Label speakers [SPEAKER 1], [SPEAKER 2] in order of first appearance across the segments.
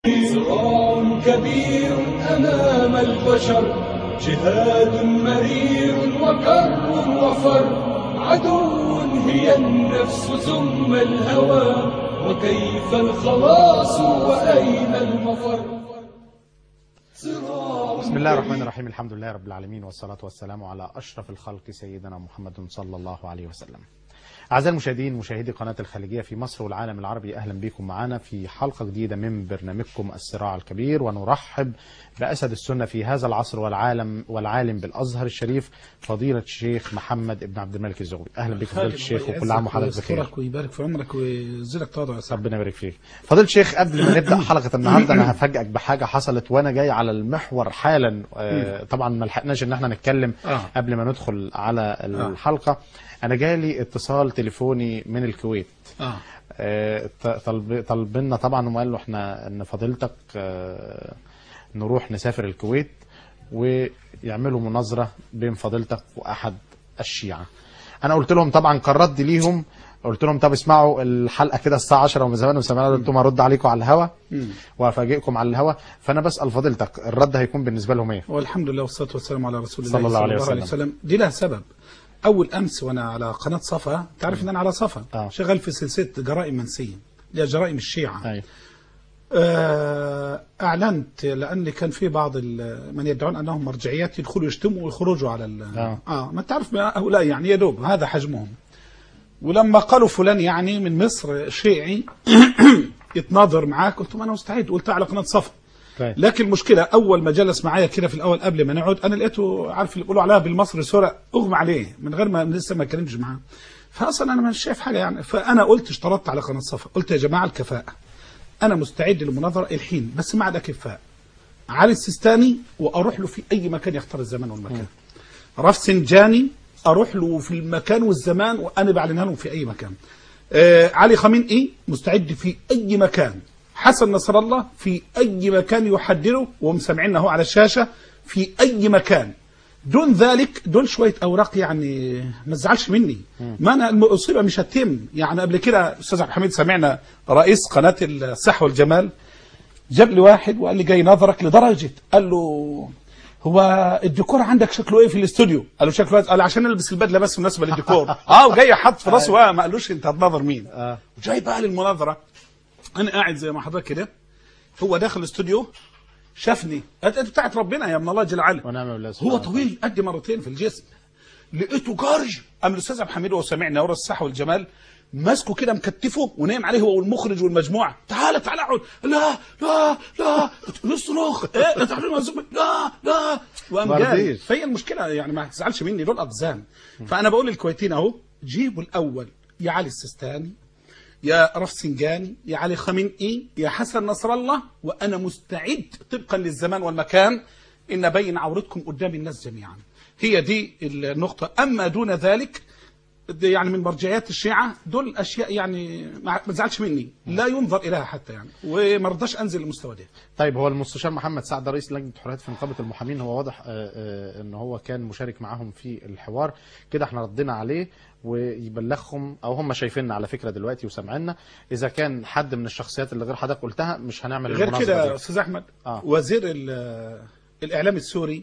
[SPEAKER 1] صراع كبير أمام البشر، جهاد مرير وكر وفر، عدو هي النفس ثم الهوى، وكيف الخلاص وأين المفر.
[SPEAKER 2] بسم الله الرحمن الرحيم. الحمد لله رب العالمين، والصلاة والسلام على أشرف الخلق سيدنا محمد صلى الله عليه وسلم. أعزائي المشاهدين، مشاهدي قناة الخليجية في مصر والعالم العربي، أهلا بكم معنا في حلقة جديدة من برنامجكم الصراع الكبير، ونرحب بأسد السنة في هذا العصر والعالم بالأزهر الشريف، فضيلة الشيخ محمد ابن عبد الملك الزغبي. أهلا بك فضيلة الشيخ، وكل عام وحضرتك بخير.
[SPEAKER 3] ويبارك في عمرك ويزيدك تواضع.
[SPEAKER 2] ربنا يبارك فيك. فضيلة الشيخ، قبل ما نبدأ حلقة النهارده أنا هفاجئك بحاجة حصلت وأنا جاي على المحور حالا. طبعا ما لحقناش إن احنا نتكلم قبل ما ندخل على الحلقة. أنا جالي اتصال تليفوني من الكويت. طلبنا طبعا، وقال له احنا ان فضيلتك نروح نسافر الكويت ويعملوا مناظرة بين فضيلتك وأحد الشيعة. أنا قلت لهم طبعا كرد ليهم، قلت لهم طب اسمعوا الحلقة كده الساعة 10 ومن زمان وسمعنا، قلت لهم هرد عليكم على الهوا وافاجئكم على الهوا. فأنا بسأل فضيلتك الرد هيكون بالنسبة لهم ايه؟
[SPEAKER 3] والحمد لله والصلاة والسلام على رسول الله
[SPEAKER 2] صلى الله عليه وسلم.
[SPEAKER 3] دي لها سبب. أول أمس وأنا على قناة صفا، تعرف إن أنا على صفا شغال في سلسلة جرائم منسية، اللي هي جرائم الشيعة. أعلنت لأن كان في بعض من يدعون أنهم مرجعيات يدخلوا يشتموا ويخرجوا على ما تعرف هؤلاء يعني يدوب هذا حجمهم. ولما قالوا فلان يعني من مصر شيعي يتناظر معاك، قلت أنا مستعد، قلت على قناة صفا. لكن المشكلة أول ما جلس معايا كده في الأول قبل ما نقعد، أنا لقيته عارف اللي بيقولوا عليها بالمصري سورة أغمى عليه من غير ما لسه ما اتكلمتش معاه. فأصلا أنا مش شايف حاجة يعني. فأنا قلت اشترطت على قناة صفا، قلت يا جماعة الكفاءة، أنا مستعد للمناظرة الحين بس مع الأكفاء. علي السيستاني وأروح له في أي مكان يختار الزمان والمكان. رفسنجاني أروح له في المكان والزمان وأنا بعلنها لهم في أي مكان. علي خامنئي مستعد في أي مكان. حسن نصر الله في أي مكان يحدره ومسمعينه على الشاشة في أي مكان. دون ذلك دول شوية أوراق يعني ما تزعلش مني. ما أنا المصيبة مش هتتم يعني. قبل كده أستاذ عبد الحميد سمعنا رئيس قناة الصحة والجمال جاب لي واحد وقال لي جاي نظرك، لدرجة قال له هو الديكور عندك شكله ايه في الاستوديو؟ قال له شكله قال عشان البس البدله بس مناسبه للديكور. وجاي حط في راسه ما قالوش انت هتناظر مين. وجاي بقى للمناظره، انا قاعد زي ما حضرتك كده، هو داخل الاستوديو شافني، بتاعت ربنا يا من الله جل وعلا. هو طويل قد مرتين في الجسم، لقيته جارج. قام الاستاذ عبد الحميد وهو سامعنا ورا الصحه والجمال ماسكه كده مكتفه ونايم عليه هو والمخرج والمجموعه. تعالى تعالى اقعد. لا لا لا نصرخ لا تعالوا لا لا. وقام جاي. فهي المشكله يعني ما تزعلش مني، دول اقزام. فانا بقول للكويتيين اهو جيبوا الاول يا علي السيستاني يا رفسنجاني يا علي خامنئي يا حسن نصر الله، وانا مستعد طبقا للزمان والمكان ان ابين عورتكم قدام الناس جميعا. هي دي النقطه. اما دون ذلك يعني من مرجعيات الشيعة دول أشياء يعني ما تزعلش مني، لا ينظر إليها حتى يعني، وما رضاش أنزل للمستوى ده.
[SPEAKER 2] طيب هو المستشار محمد سعد رئيس لجنة حريات في نقابة المحامين، هو واضح ان هو كان مشارك معاهم في الحوار كده، احنا ردينا عليه ويبلغهم، او هم شايفيننا على فكرة دلوقتي وسمعنا. اذا كان حد من الشخصيات اللي غير حضرتك قلتها مش هنعمل
[SPEAKER 3] غير كده. أستاذ أحمد وزير الإعلام السوري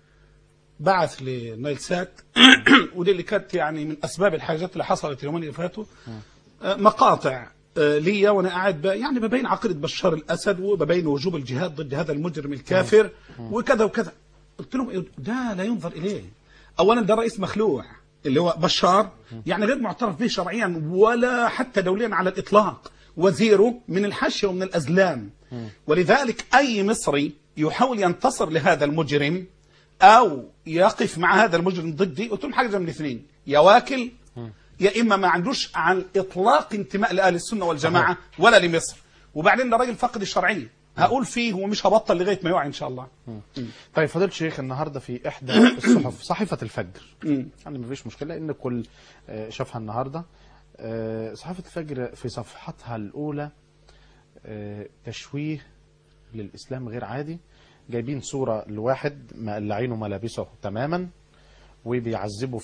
[SPEAKER 3] بعث لنايل سات ودي اللي كانت يعني من أسباب الحاجات اللي حصلت اليومين اللي فاتوا، مقاطع ليا وأنا قاعد يعني ببين عقيدة بشار الأسد وببين وجوب الجهاد ضد هذا المجرم الكافر وكذا وكذا. قلت لهم ده لا ينظر إليه. أولا ده رئيس مخلوع اللي هو بشار، يعني غير معترف به شرعيا ولا حتى دوليا على الإطلاق. وزيره من الحاشية ومن الأزلام، ولذلك أي مصري يحاول ينتصر لهذا المجرم أو يقف مع هذا المجرم ضدي، قلت لهم حاجة من الاثنين، يا واكل يا إما ما عندوش عن إطلاق انتماء لأهل السنة والجماعة ولا لمصر. وبعدين ده راجل فقد الشرعية، هقول فيه ومش هبطل لغاية ما يوعي إن شاء الله.
[SPEAKER 2] طيب فضيلة الشيخ، النهاردة في إحدى الصحف صحيفة الفجر، يعني ما فيش مشكلة إن كل شافها النهاردة، صحيفة الفجر في صفحتها الأولى تشويه للإسلام غير عادي. جايبين صورة لواحد مقلعينه ملابسه تماما وبيعذبوا فيه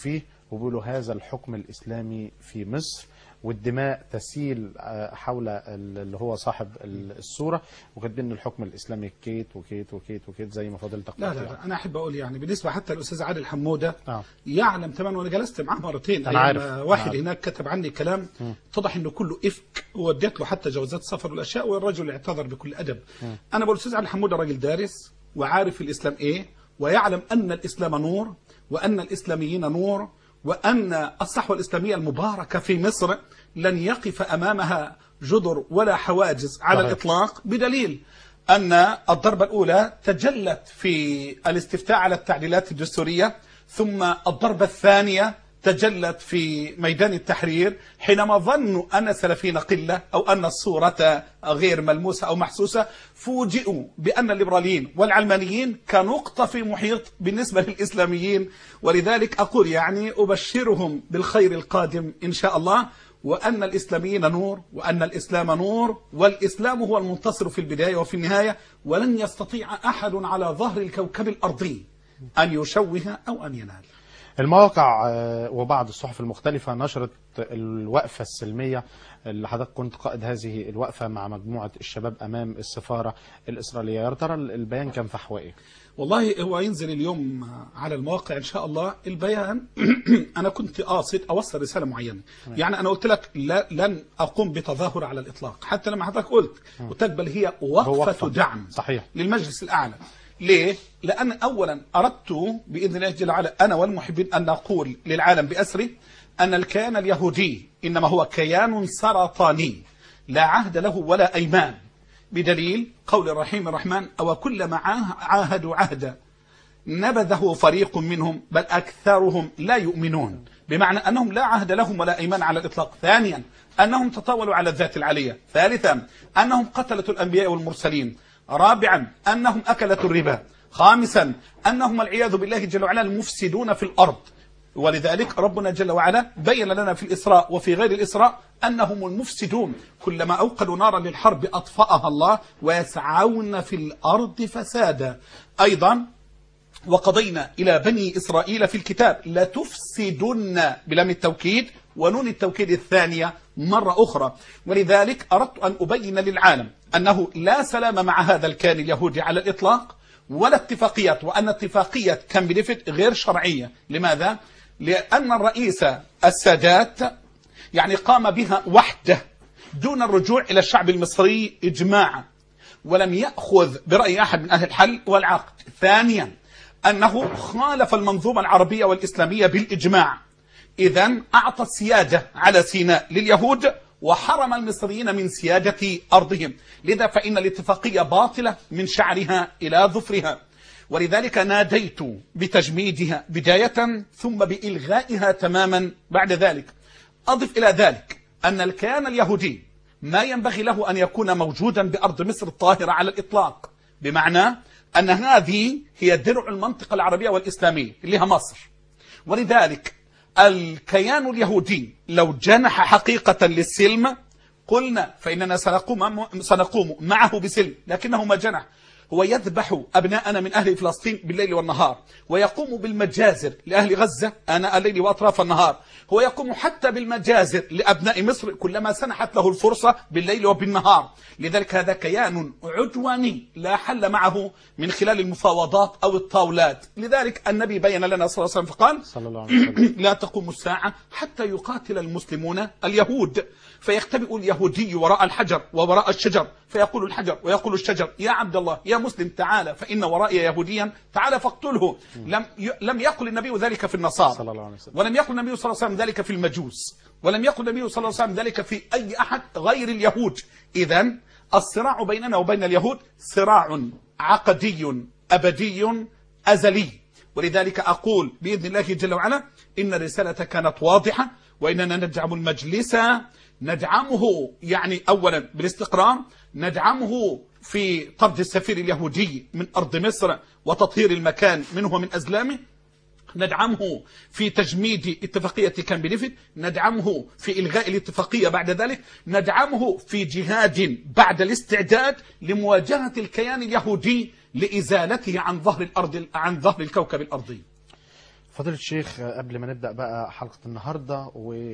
[SPEAKER 2] وبيقولوا هذا الحكم الإسلامي في مصر، والدماء تسيل حول اللي هو صاحب الصورة، وكاتبين الحكم الإسلامي كيت وكيت وكيت وكيت زي ما فضلتك.
[SPEAKER 3] لا أنا أحب أقول يعني بالنسبة حتى الأستاذ عادل حمودة يعلم تماما، وأنا جلست معه مرتين.
[SPEAKER 2] أنا عارف.
[SPEAKER 3] واحد هناك كتب عني كلام اتضح إنه كله إفك، ووديت له حتى جوازات سفر والأشياء، والرجل اعتذر بكل أدب. أنا بقول الأستاذ عادل حمودة راجل دارس وعارف الإسلام إيه، ويعلم أن الإسلام نور، وأن الإسلاميين نور، وأن الصحوة الإسلامية المباركة في مصر لن يقف أمامها جدر ولا حواجز على الإطلاق، بدليل أن الضربة الأولى تجلت في الاستفتاء على التعديلات الدستورية، ثم الضربة الثانية تجلت في ميدان التحرير حينما ظنوا أن السلفيين قلة أو أن الصورة غير ملموسة أو محسوسة، فوجئوا بأن الليبراليين والعلمانيين كنقطة في محيط بالنسبة للإسلاميين. ولذلك أقول يعني أبشرهم بالخير القادم إن شاء الله، وأن الإسلاميين نور، وأن الإسلام نور، والإسلام هو المنتصر في البداية وفي النهاية، ولن يستطيع أحد على ظهر الكوكب الأرضي أن يشوه أو أن ينال.
[SPEAKER 2] المواقع وبعض الصحف المختلفة نشرت الوقفة السلمية اللي حضرتك كنت قائد هذه الوقفة مع مجموعة الشباب أمام السفارة الإسرائيلية، يا ترى البيان كان فحوى إيه؟
[SPEAKER 3] والله هو ينزل اليوم على المواقع إن شاء الله البيان. أنا كنت قاصد أوصل رسالة معينة، يعني أنا قلت لك لن أقوم بتظاهر على الإطلاق، حتى لما حضرتك قلت بل هي وقفة دعم
[SPEAKER 2] صحيح
[SPEAKER 3] للمجلس الأعلى. ليه؟ لأن أولا أردت بإذن الله جل وعلا أنا والمحبين أن نقول للعالم بأسره أن الكيان اليهودي إنما هو كيان سرطاني لا عهد له ولا أيمان، بدليل قول الرحيم الرحمن أو كلما عاهدوا عهدا نبذه فريق منهم بل أكثرهم لا يؤمنون، بمعنى أنهم لا عهد لهم ولا أيمان على الإطلاق. ثانيا أنهم تطاولوا على الذات العلية. ثالثا أنهم قتلة الأنبياء والمرسلين. رابعا أنهم أكلة الربا. خامسا أنهم والعياذ بالله جل وعلا المفسدون في الأرض. ولذلك ربنا جل وعلا بين لنا في الإسراء وفي غير الإسراء أنهم المفسدون، كلما أوقدوا نارا للحرب أطفأها الله ويسعون في الأرض فسادا. أيضا وقضينا إلى بني إسرائيل في الكتاب لتفسدن بلام التوكيد ونون التوكيد الثانية مرة أخرى. ولذلك أردت أن أبين للعالم أنه لا سلام مع هذا الكيان اليهودي على الإطلاق ولا اتفاقيات، وأن اتفاقية كامب ديفيد غير شرعية. لماذا؟ لأن الرئيس السادات يعني قام بها وحده دون الرجوع إلى الشعب المصري إجماعا، ولم يأخذ برأي أحد من أهل الحل والعقد. ثانيا أنه خالف المنظومة العربية والإسلامية بالإجماع، إذن أعطى السيادة على سيناء لليهود وحرم المصريين من سيادة أرضهم. لذا فإن الاتفاقية باطلة من شعرها إلى ظفرها، ولذلك ناديت بتجميدها بداية ثم بإلغائها تماما بعد ذلك. أضف إلى ذلك أن الكيان اليهودي ما ينبغي له أن يكون موجودا بأرض مصر الطاهرة على الإطلاق، بمعنى أن هذه هي درع المنطقة العربية والإسلامية اللي هي مصر. ولذلك الكيان اليهودي لو جنح حقيقة للسلم قلنا فإننا سنقوم معه بسلم، لكنه ما جنح. هو يذبح أبناءنا من أهل فلسطين بالليل والنهار، ويقوم بالمجازر لأهل غزة آناء الليل وأطراف النهار، هو يقوم حتى بالمجازر لأبناء مصر كلما سنحت له الفرصة بالليل وبالنهار. لذلك هذا كيان عدواني لا حل معه من خلال المفاوضات أو الطاولات. لذلك النبي بين لنا صلى الله عليه وسلم فقال لا تقوم الساعة حتى يقاتل المسلمون اليهود، فيختبئ اليهودي وراء الحجر ووراء الشجر، فيقول الحجر ويقول الشجر يا عبد الله يا مسلم تعالى فإن ورائي يهوديا تعالى فاقتله. لم يقل النبي ذلك في النصارى، ولم يقل النبي صلى الله عليه وسلم ذلك في المجوس، ولم يقل النبي صلى الله عليه وسلم ذلك في أي أحد غير اليهود. إذن الصراع بيننا وبين اليهود صراع عقدي أبدي أزلي. ولذلك أقول بإذن الله جل وعلا إن الرسالة كانت واضحة، وإننا ندعم المجلس، ندعمه يعني أولا بالاستقرار، ندعمه في طرد السفير اليهودي من أرض مصر وتطهير المكان منه ومن أزلامه، ندعمه في تجميد اتفاقية كامب ديفيد، ندعمه في إلغاء الاتفاقية بعد ذلك، ندعمه في جهاد بعد الاستعداد لمواجهة الكيان اليهودي لإزالته عن ظهر الأرض، عن ظهر الكوكب الأرضي.
[SPEAKER 2] فضيلة الشيخ، قبل ما نبدأ بقى حلقة النهاردة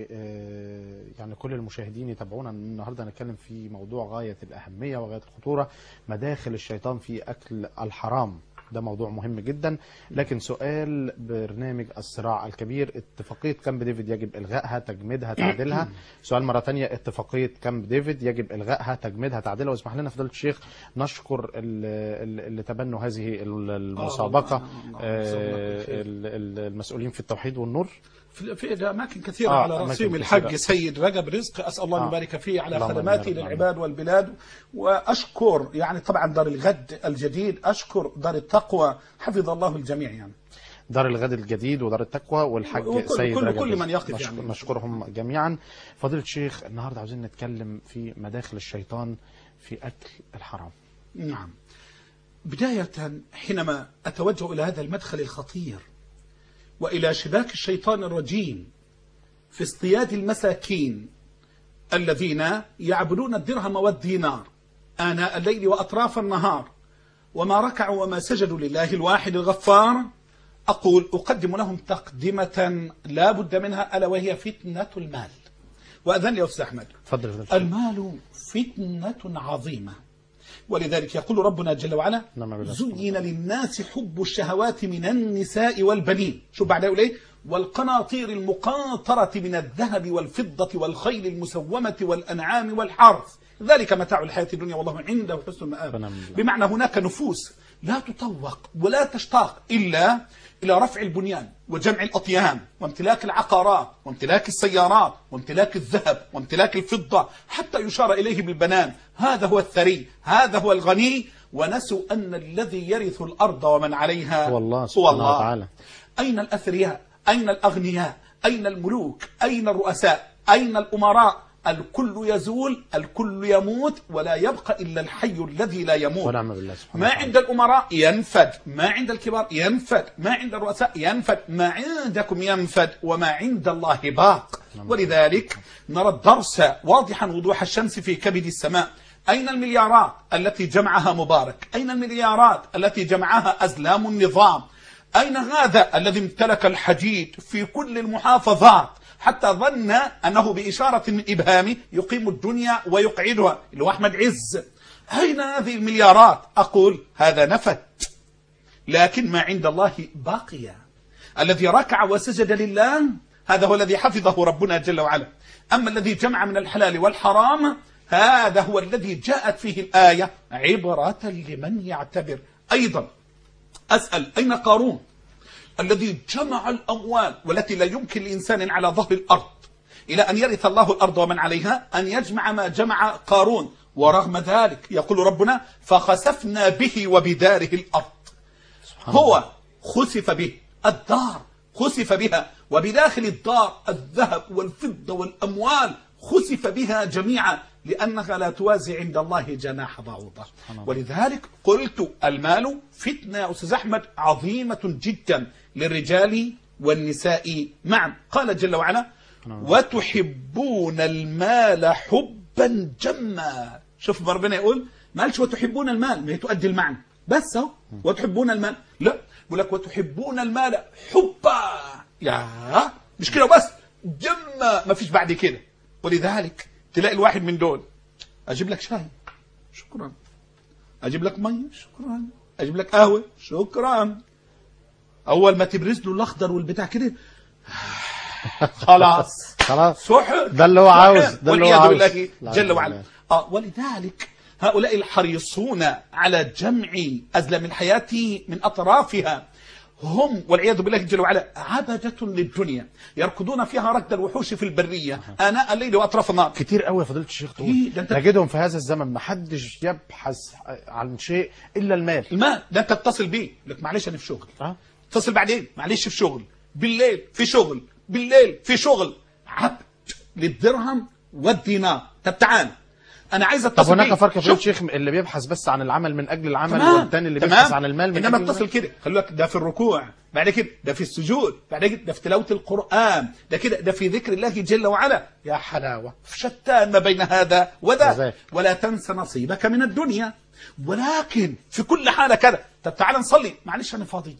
[SPEAKER 2] يعني كل المشاهدين يتابعونا النهاردة، نتكلم في موضوع غاية الأهمية وغاية الخطورة، مداخل الشيطان في أكل الحرام. ده موضوع مهم جدا، لكن سؤال برنامج الصراع الكبير، اتفاقية كامب ديفيد يجب إلغائها، تجميدها، تعديلها؟ سؤال مرة تانية، اتفاقية كامب ديفيد يجب إلغائها، تجميدها، تعديلها؟ واسمح لنا فضيلة الشيخ نشكر اللي تبنوا هذه المسابقة، المسؤولين في التوحيد والنور
[SPEAKER 3] في أماكن كثيرة على رأسهم الحاج سيد رجب رزق، أسأل الله أن يبارك فيه على خدماته للعباد والبلاد. وأشكر يعني طبعا دار الغد الجديد، أشكر دار التقوى، حفظ الله الجميع يعني.
[SPEAKER 2] دار الغد الجديد ودار التقوى والحاج سيد رجب،
[SPEAKER 3] كل من يقف يعني.
[SPEAKER 2] نشكرهم جميعا. فضيلة الشيخ، النهاردة عاوزين نتكلم في مداخل الشيطان في أكل الحرام.
[SPEAKER 3] نعم، بداية حينما أتوجه إلى هذا المدخل الخطير وإلى شباك الشيطان الرجيم في اصطياد المساكين الذين يعبدون الدرهم والدينار آناء الليل وأطراف النهار، وما ركعوا وما سجدوا لله الواحد الغفار، أقول أقدم لهم تقدمة لا بد منها، ألا وهي فتنة المال. وأذن يا أستاذ أحمد، المال فتنة عظيمة، ولذلك يقول ربنا جل وعلا: زين للناس حب الشهوات من النساء والبنين، شو بعد يقول ايه؟ والقناطير المقنطرة من الذهب والفضة والخيل المسومة والأنعام والحرث، ذلك متاع الحياة الدنيا والله عنده حسن المآب. بمعنى هناك نفوس لا تطوق ولا تشتاق إلا إلى رفع البنيان وجمع الأطيان وامتلاك العقارات وامتلاك السيارات وامتلاك الذهب وامتلاك الفضة، حتى يشار إليه بالبنان: هذا هو الثري، هذا هو الغني. ونسوا أن الذي يرث الأرض ومن عليها
[SPEAKER 2] هو الله سبحانه وتعالى.
[SPEAKER 3] أين الأثرياء؟ أين الأغنياء؟ أين الملوك؟ أين الرؤساء؟ أين الأمراء؟ الكل يزول، الكل يموت، ولا يبقى إلا الحي الذي لا يموت.
[SPEAKER 2] ونعم بالله سبحانه
[SPEAKER 3] ما عند الأمراء ينفد، ما عند الكبار ينفد، ما عند الرؤساء ينفد، ما عندكم ينفد، وما عند الله باق. ولذلك نرى الدرس واضحا وضوح الشمس في كبد السماء. أين المليارات التي جمعها مبارك؟ أين المليارات التي جمعها أزلام النظام؟ أين هذا الذي امتلك الحديد في كل المحافظات حتى ظن أنه بإشارة من إبهامه يقيم الدنيا ويقعدها، اللي هو أحمد عز؟ أين هذه المليارات؟ أقول هذا نفد، لكن ما عند الله باقية. الذي ركع وسجد لله هذا هو الذي حفظه ربنا جل وعلا. أما الذي جمع من الحلال والحرام هذا هو الذي جاءت فيه الآية عبرة لمن يعتبر. أيضا أسأل: أين قارون الذي جمع الأموال والتي لا يمكن لإنسان على ظهر الأرض إلى أن يرث الله الأرض ومن عليها أن يجمع ما جمع قارون؟ ورغم ذلك يقول ربنا: فخسفنا به وبداره الأرض. هو خسف به الدار، خسف بها، وبداخل الدار الذهب والفضة والأموال خسف بها جميعا، لأنها لا توازي عند الله جناح بعوضة. ولذلك قلت المال فتنة يا أستاذ أحمد عظيمة جدا للرجال والنساء معا. قال جل وعلا: وتحبون المال حبا جما. شوف ربنا يقول ما قالش وتحبون المال، ما هي تؤدي المعنى بس اهو وتحبون المال، لا، يقول لك وتحبون المال حبا، يا مش كده بس، جما، ما فيش بعد كده. ولذلك تلاقي الواحد من دول: أجيب لك شاي شكرا، أجيب لك مية شكرا، أجيب لك قهوة شكرا. أول ما تبرز له الأخضر والبتاع كده خلاص سحر،
[SPEAKER 2] ده اللي هو عاوز، ده اللي هو عاوز
[SPEAKER 3] بالله جل وعلا. ولذلك هؤلاء الحريصون على جمع أزلام الحياة من أطرافها هم والعياذ بالله جل وعلا عبدة للدنيا، يركضون فيها ركض الوحوش في البرية آناء الليل وأطراف النهار.
[SPEAKER 2] كتير قوي يا فضيلة الشيخ، نجدهم في هذا الزمن ما حدش يبحث عن شيء إلا المال.
[SPEAKER 3] المال ده أنت تتصل بيه، لك معلش أنا في شغل، اتصل بعدين، معلش في شغل، بالليل في شغل، بالليل في شغل، عبد للدرهم والدينار. طب تعال أنا عايز أتصل.
[SPEAKER 2] طب هناك فرق في الشيخ اللي بيبحث بس عن العمل من أجل العمل، والثاني اللي بيبحث عن المال من
[SPEAKER 3] أجل. إنما اتصل كده، خلوا لك ده في الركوع، بعد كده ده في السجود، بعد كده ده في تلاوة القرآن، ده كده ده في ذكر الله جل وعلا. يا حلاوة، شتان ما بين هذا وذا. ولا تنسى نصيبك من الدنيا، ولكن في كل حالة كده. طب تعال نصلي، معلش أنا فاضي،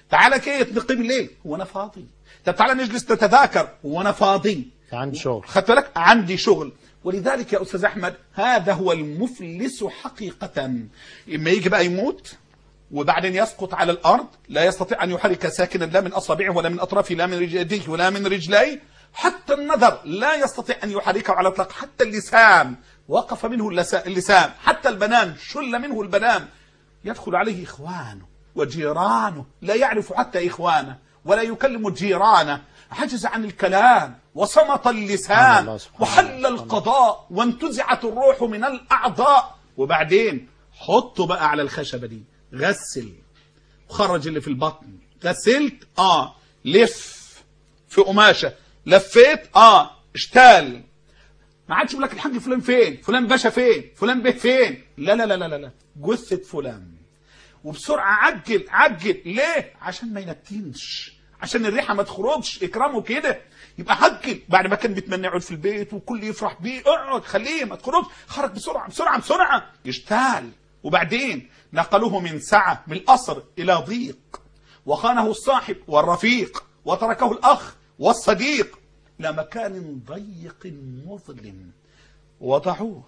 [SPEAKER 3] تعالى كيف نقيم الليل، وانا فاضي. طب تعالى نجلس نتذاكر، وانا فاضي.
[SPEAKER 2] عندي شغل.
[SPEAKER 3] خدت بالك؟ عندي شغل. ولذلك يا استاذ احمد هذا هو المفلس حقيقة. اما يجي بقى يموت وبعدين يسقط على الارض، لا يستطيع ان يحرك ساكنا لا من اصابعه ولا من اطرافه لا من يديه ولا من رجليه، حتى النظر لا يستطيع ان يحركه على الاطلاق، حتى اللسان وقف منه اللسان، حتى البنان شل منه البنان. يدخل عليه اخوانه وجيرانه، لا يعرف حتى اخوانه ولا يكلم جيرانه، عجز عن الكلام وصمت اللسان وحل القضاء وانتزعت الروح من الاعضاء. وبعدين حطه بقى على الخشبه دي، غسل وخرج اللي في البطن. غسلت لف في قماشه، لفيت اشتال. ما عادش يقول لك الحاج فلان فين، فلان باشا فين، فلان به فين. لا لا لا لا لا، جثه فلان. وبسرعه عجل عجل. ليه؟ عشان ما ينتنش، عشان الريحه ما تخرجش. اكرامه كده. يبقى عجل بعد ما كان بيتمنى يقعد في البيت وكل يفرح بيه، اقعد خليه ما تخرجش. خرج بسرعه بسرعه بسرعه، يشتال. وبعدين نقلوه من سعه من القصر الى ضيق، وخانه الصاحب والرفيق، وتركه الاخ والصديق الى مكان ضيق مظلم، وضعوه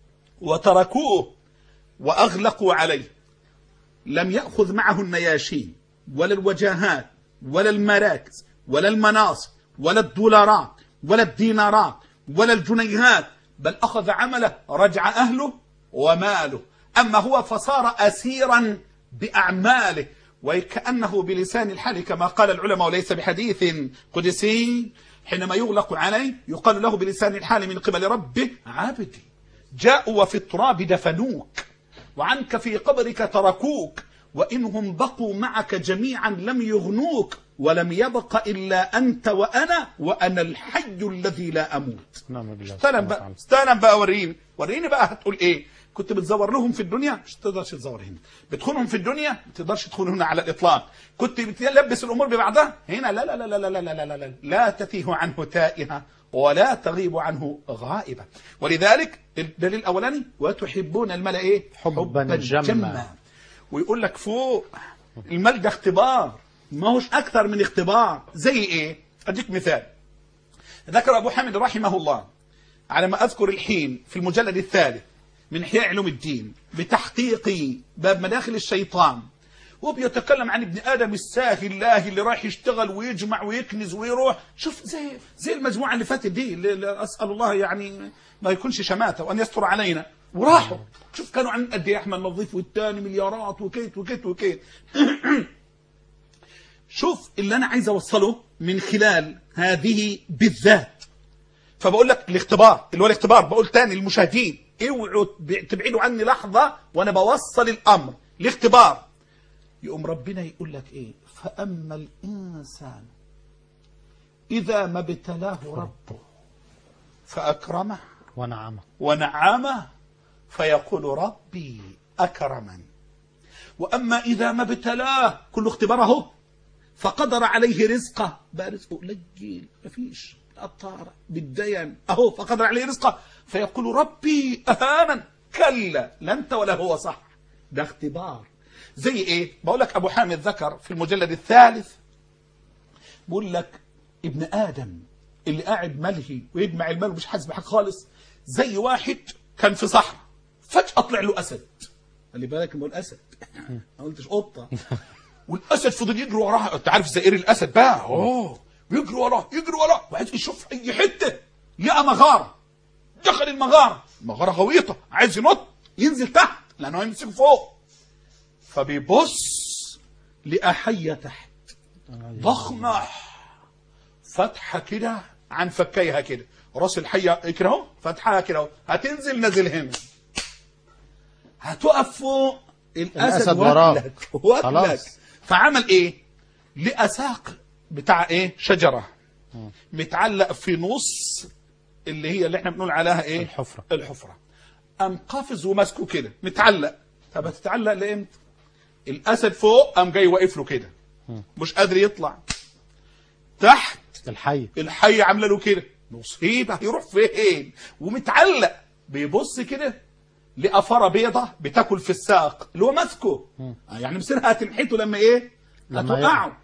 [SPEAKER 3] وتركوه واغلقوا عليه. لم ياخذ معه النياشين ولا الوجاهات ولا المراكز ولا المناصب ولا الدولارات ولا الدينارات ولا الجنيهات، بل اخذ عمله، رجع اهله وماله. اما هو فصار اسيرا باعماله. وكانه بلسان الحال كما قال العلماء وليس بحديث قدسي، حينما يغلق عليه يقال له بلسان الحال من قبل ربه: عبدي جاءوا وفي التراب دفنوك، وعنك في قبرك تركوك، وإنهم بقوا معك جميعا لم يغنوك، ولم يبق إلا أنت وأنا الحي الذي لا أموت. استلم بقى وريني بقى هتقول إيه. كنت بتزور لهم في الدنيا، مش تقدرش تزور هنا. بتخونهم في الدنيا، ما تقدرش تخون هنا على الإطلاق. كنت بتلبس الأمور ببعضها هنا، لا لا لا لا لا لا لا لا لا, لا تتيه عنه تائهة ولا تغيب عنه غائبة. ولذلك الدليل الأولاني: وتحبون المال إيه؟
[SPEAKER 2] حبا جما.
[SPEAKER 3] ويقول لك فوق المال ده اختبار، ما هوش أكثر من اختبار. زي إيه؟ أديك مثال. ذكر أبو حامد رحمه الله على ما أذكر الحين في المجلد الثالث من إحياء علوم الدين بتحقيق باب مداخل الشيطان، وبيتكلم عن ابن آدم الساهي الله اللي رايح يشتغل ويجمع ويكنز ويروح. شوف زي المجموعة اللي فاتت دي، اللي أسأل الله يعني ما يكونش شماتة وأن يستر علينا، وراحوا. شوف كانوا عن قد ايه احمد نظيف والتاني مليارات وكيت وكيت وكيت. شوف اللي انا عايز اوصله من خلال هذه بالذات. فبقول لك الاختبار اللي هو الاختبار، بقول تاني للمشاهدين اوعوا تبعدوا عني لحظه وانا بوصل الامر. الاختبار يقوم ربنا يقول لك ايه: فاما الانسان اذا ما ابتلاه ربه فاكرمه ونعمه فيقول ربي أكرمن. وأما إذا ما ابتلاه، كل اختباره، فقدر عليه رزقه، بقى رزقه قليل مفيش، الطارة بالدين أهو، فقدر عليه رزقه فيقول ربي أهانن. كلا، لا أنت ولا هو صح، ده اختبار. زي إيه؟ بقول لك أبو حامد ذكر في المجلد الثالث، بقول لك ابن آدم اللي قاعد ملهي ويجمع المال ومش حاسس بحاجة خالص، زي واحد كان في صحراء فجأة طلع له أسد. خلي بالك من الأسد، ما قلتش قطة. والأسد فضل يجري وراه. أنت عارف زئير الأسد بقى، يجري وراه وعايز يشوف أي حتة. لقى مغارة، دخل المغارة غويطة، عايز ينط ينزل تحت لأنه يمسك فوق. فبيبص لقى حية تحت ضخمة، فتحة كده عن فكيها كده، راس الحية كده اهو، فتحها كده اهو، هتنزل نازل هنا، هتقف فوق. الأسد واكلك. فعمل ايه؟ لقى ساق بتاع ايه؟ شجرة متعلق في نص اللي هي اللي احنا بنقول عليها ايه؟ الحفرة. قام قافز وماسكه كده متعلق. طب هتتعلق لامتى؟ الأسد فوق قام جاي واقف له كده، مش قادر يطلع. تحت الحي عامله له كده، مصيبه، يروح فين؟ ومتعلق. بيبص كده لقى فاره بيضه بتاكل في الساق اللي هو ماسكه، يعني مصيرها هتنحته لما ايه؟ هتوقعه.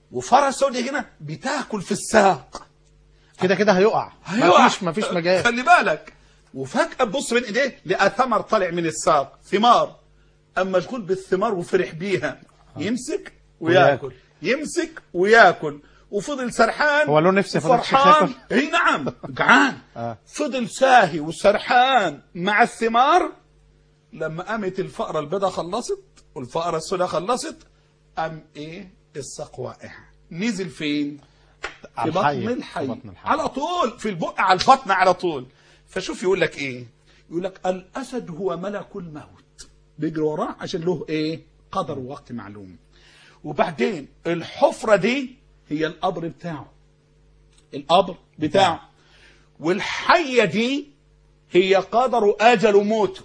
[SPEAKER 3] وفاره سوداء هنا بتاكل في الساق،
[SPEAKER 2] كده كده هيقع، مفيش مجال.
[SPEAKER 3] خلي بالك. وفجأة تبص بين ايديه لقى ثمر طالع من الساق، ثمار، اما مشغول بالثمار وفرح بيها، يمسك وياكل، يمسك وياكل، وفضل سرحان.
[SPEAKER 2] هو له نفس
[SPEAKER 3] فرحان، اي نعم، جعان. فضل ساهي وسرحان مع الثمار. لما قامت الفأرة البيضاء خلصت والفأرة السوداء خلصت، قام ايه؟ الساق واقع. نزل فين؟ في بطن الحي على طول، في البق على البطن على طول. فشوف يقول لك ايه؟ يقول لك الاسد هو ملك الموت، بيجري وراه عشان له ايه؟ قدر ووقت معلوم. وبعدين الحفرة دي هي القبر بتاعه، القبر بتاعه. والحية دي هي قدر اجل وموته.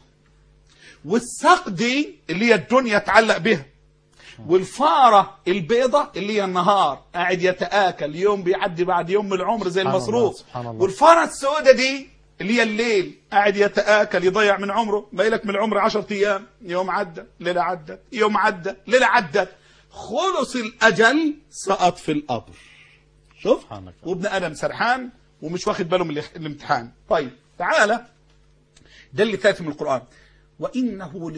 [SPEAKER 3] والساق دي اللي هي الدنيا اتعلق بها. والفارة البيضة اللي هي النهار قاعد يتآكل، يوم بيعدي بعد يوم من العمر زي المصروف. والفارة السوداء دي اللي هي الليل قاعد يتآكل، يضيع من عمره، ما يلك من العمر 10 أيام، يوم عدى ليلة عدت، يوم عدى ليلة عدت، خلص الأجل سقط في القبر. شوف، وابن آدم سرحان ومش واخد باله من الامتحان. طيب تعالى، ده اللي ثالث من القرآن. وإنه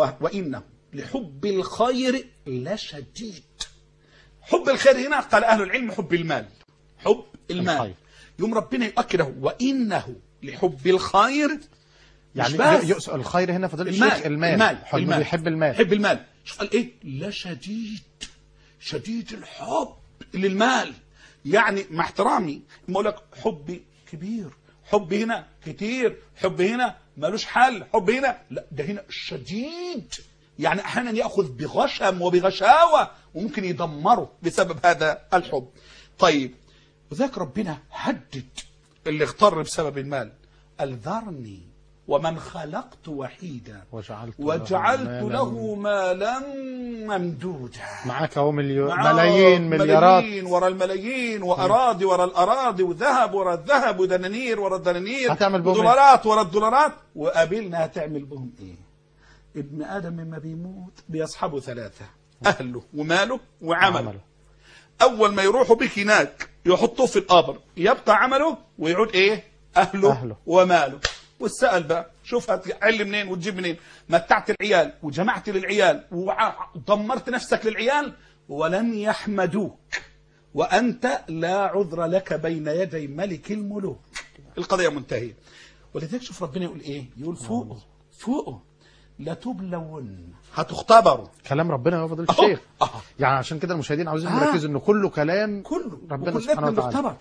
[SPEAKER 3] لحب الخير لشديد. حب الخير هنا قال أهل العلم حب المال، حب المال. يوم ربنا يؤكده وإنه لحب الخير،
[SPEAKER 2] يعني الخير هنا فضل الشيخ المال. بيحب المال،
[SPEAKER 3] حب المال. شوف قال ايه؟ لشديد، شديد الحب للمال. يعني مع احترامي ما اقول لك حبي كبير، حب هنا كتير، حب هنا مالوش حل، حب هنا لا، ده هنا شديد. يعني احيانا ياخذ بغشم وبغشاوه وممكن يدمره بسبب هذا الحب. طيب، وذاك ربنا هدد اللي اغتر بسبب المال. الذرني ومن خلقت وحيدا وجعلت له مالا ممدودا.
[SPEAKER 2] معاك اهو ملايين مليارات،
[SPEAKER 3] ملايين ورا الملايين، واراضي ورا الاراضي، وذهب ورا الذهب، ودنانير ورا الدنانير، ودولارات ورا الدولارات. وقابلنا هتعمل بهم ايه؟ ابن ادم لما بيموت بيصحبه ثلاثه: اهله وماله وعمله. اول ما يروحوا بك هناك يحطوه في القبر، يبقى عمله ويعود ايه؟ اهله وماله. والسأل بقى، شوف هتعل منين وتجيب منين؟ متعت العيال وجمعت للعيال ودمرت نفسك للعيال ولن يحمدوك، وأنت لا عذر لك بين يدي ملك الملوك. القضية منتهية. ولذلك شوف ربنا يقول ايه؟ يقول فوقه لتبلون، هتختبروا.
[SPEAKER 2] كلام ربنا يا فضيلة الشيخ. يعني عشان كده المشاهدين عاوزين يركزوا انه كله كلام ربنا سبحانه وتعالى.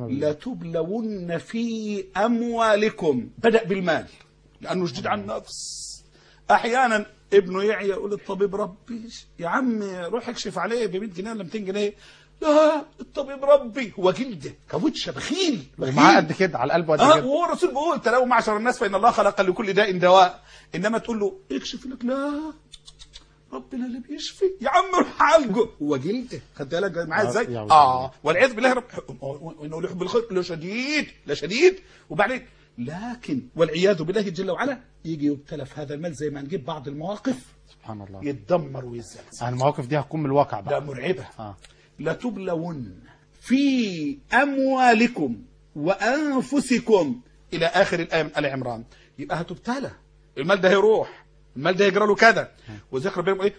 [SPEAKER 3] لتبلون في اموالكم، بدأ بالمال لانه شديد على النفس. احيانا ابنه يعيا يقول الطبيب ربي، يا عم روح اكشف عليه ب 100 جنيه ولا 200 جنيه. لا، الطبيب ربي هو جلده كاوتشه، بخيل
[SPEAKER 2] ومعاه قد كده على القلب قد كده.
[SPEAKER 3] وهو الرسول بيقول تلاقوا معشر الناس فان الله خلق لكل داء دواء. انما تقول له اكشف لك، لا ربنا اللي بيشفي، يا عم روح عالجه، هو جلده. خدت بالك معاه ازاي؟ والعياذ بالله انه يحب الخير لشديد. وبعدين لكن والعياذ بالله جل وعلا يجي يبتلى في هذا المال زي ما نجيب بعض المواقف،
[SPEAKER 2] سبحان الله،
[SPEAKER 3] يتدمر ويزلزل.
[SPEAKER 2] المواقف دي هتكون من الواقع بقى،
[SPEAKER 3] ده مرعبه. لتبلون في اموالكم وانفسكم الى اخر الايه من ال عمران. يبقى هتبتلى، المال ده هيروح، المال ده يجرى له كذا. وذكر ربنا ايه؟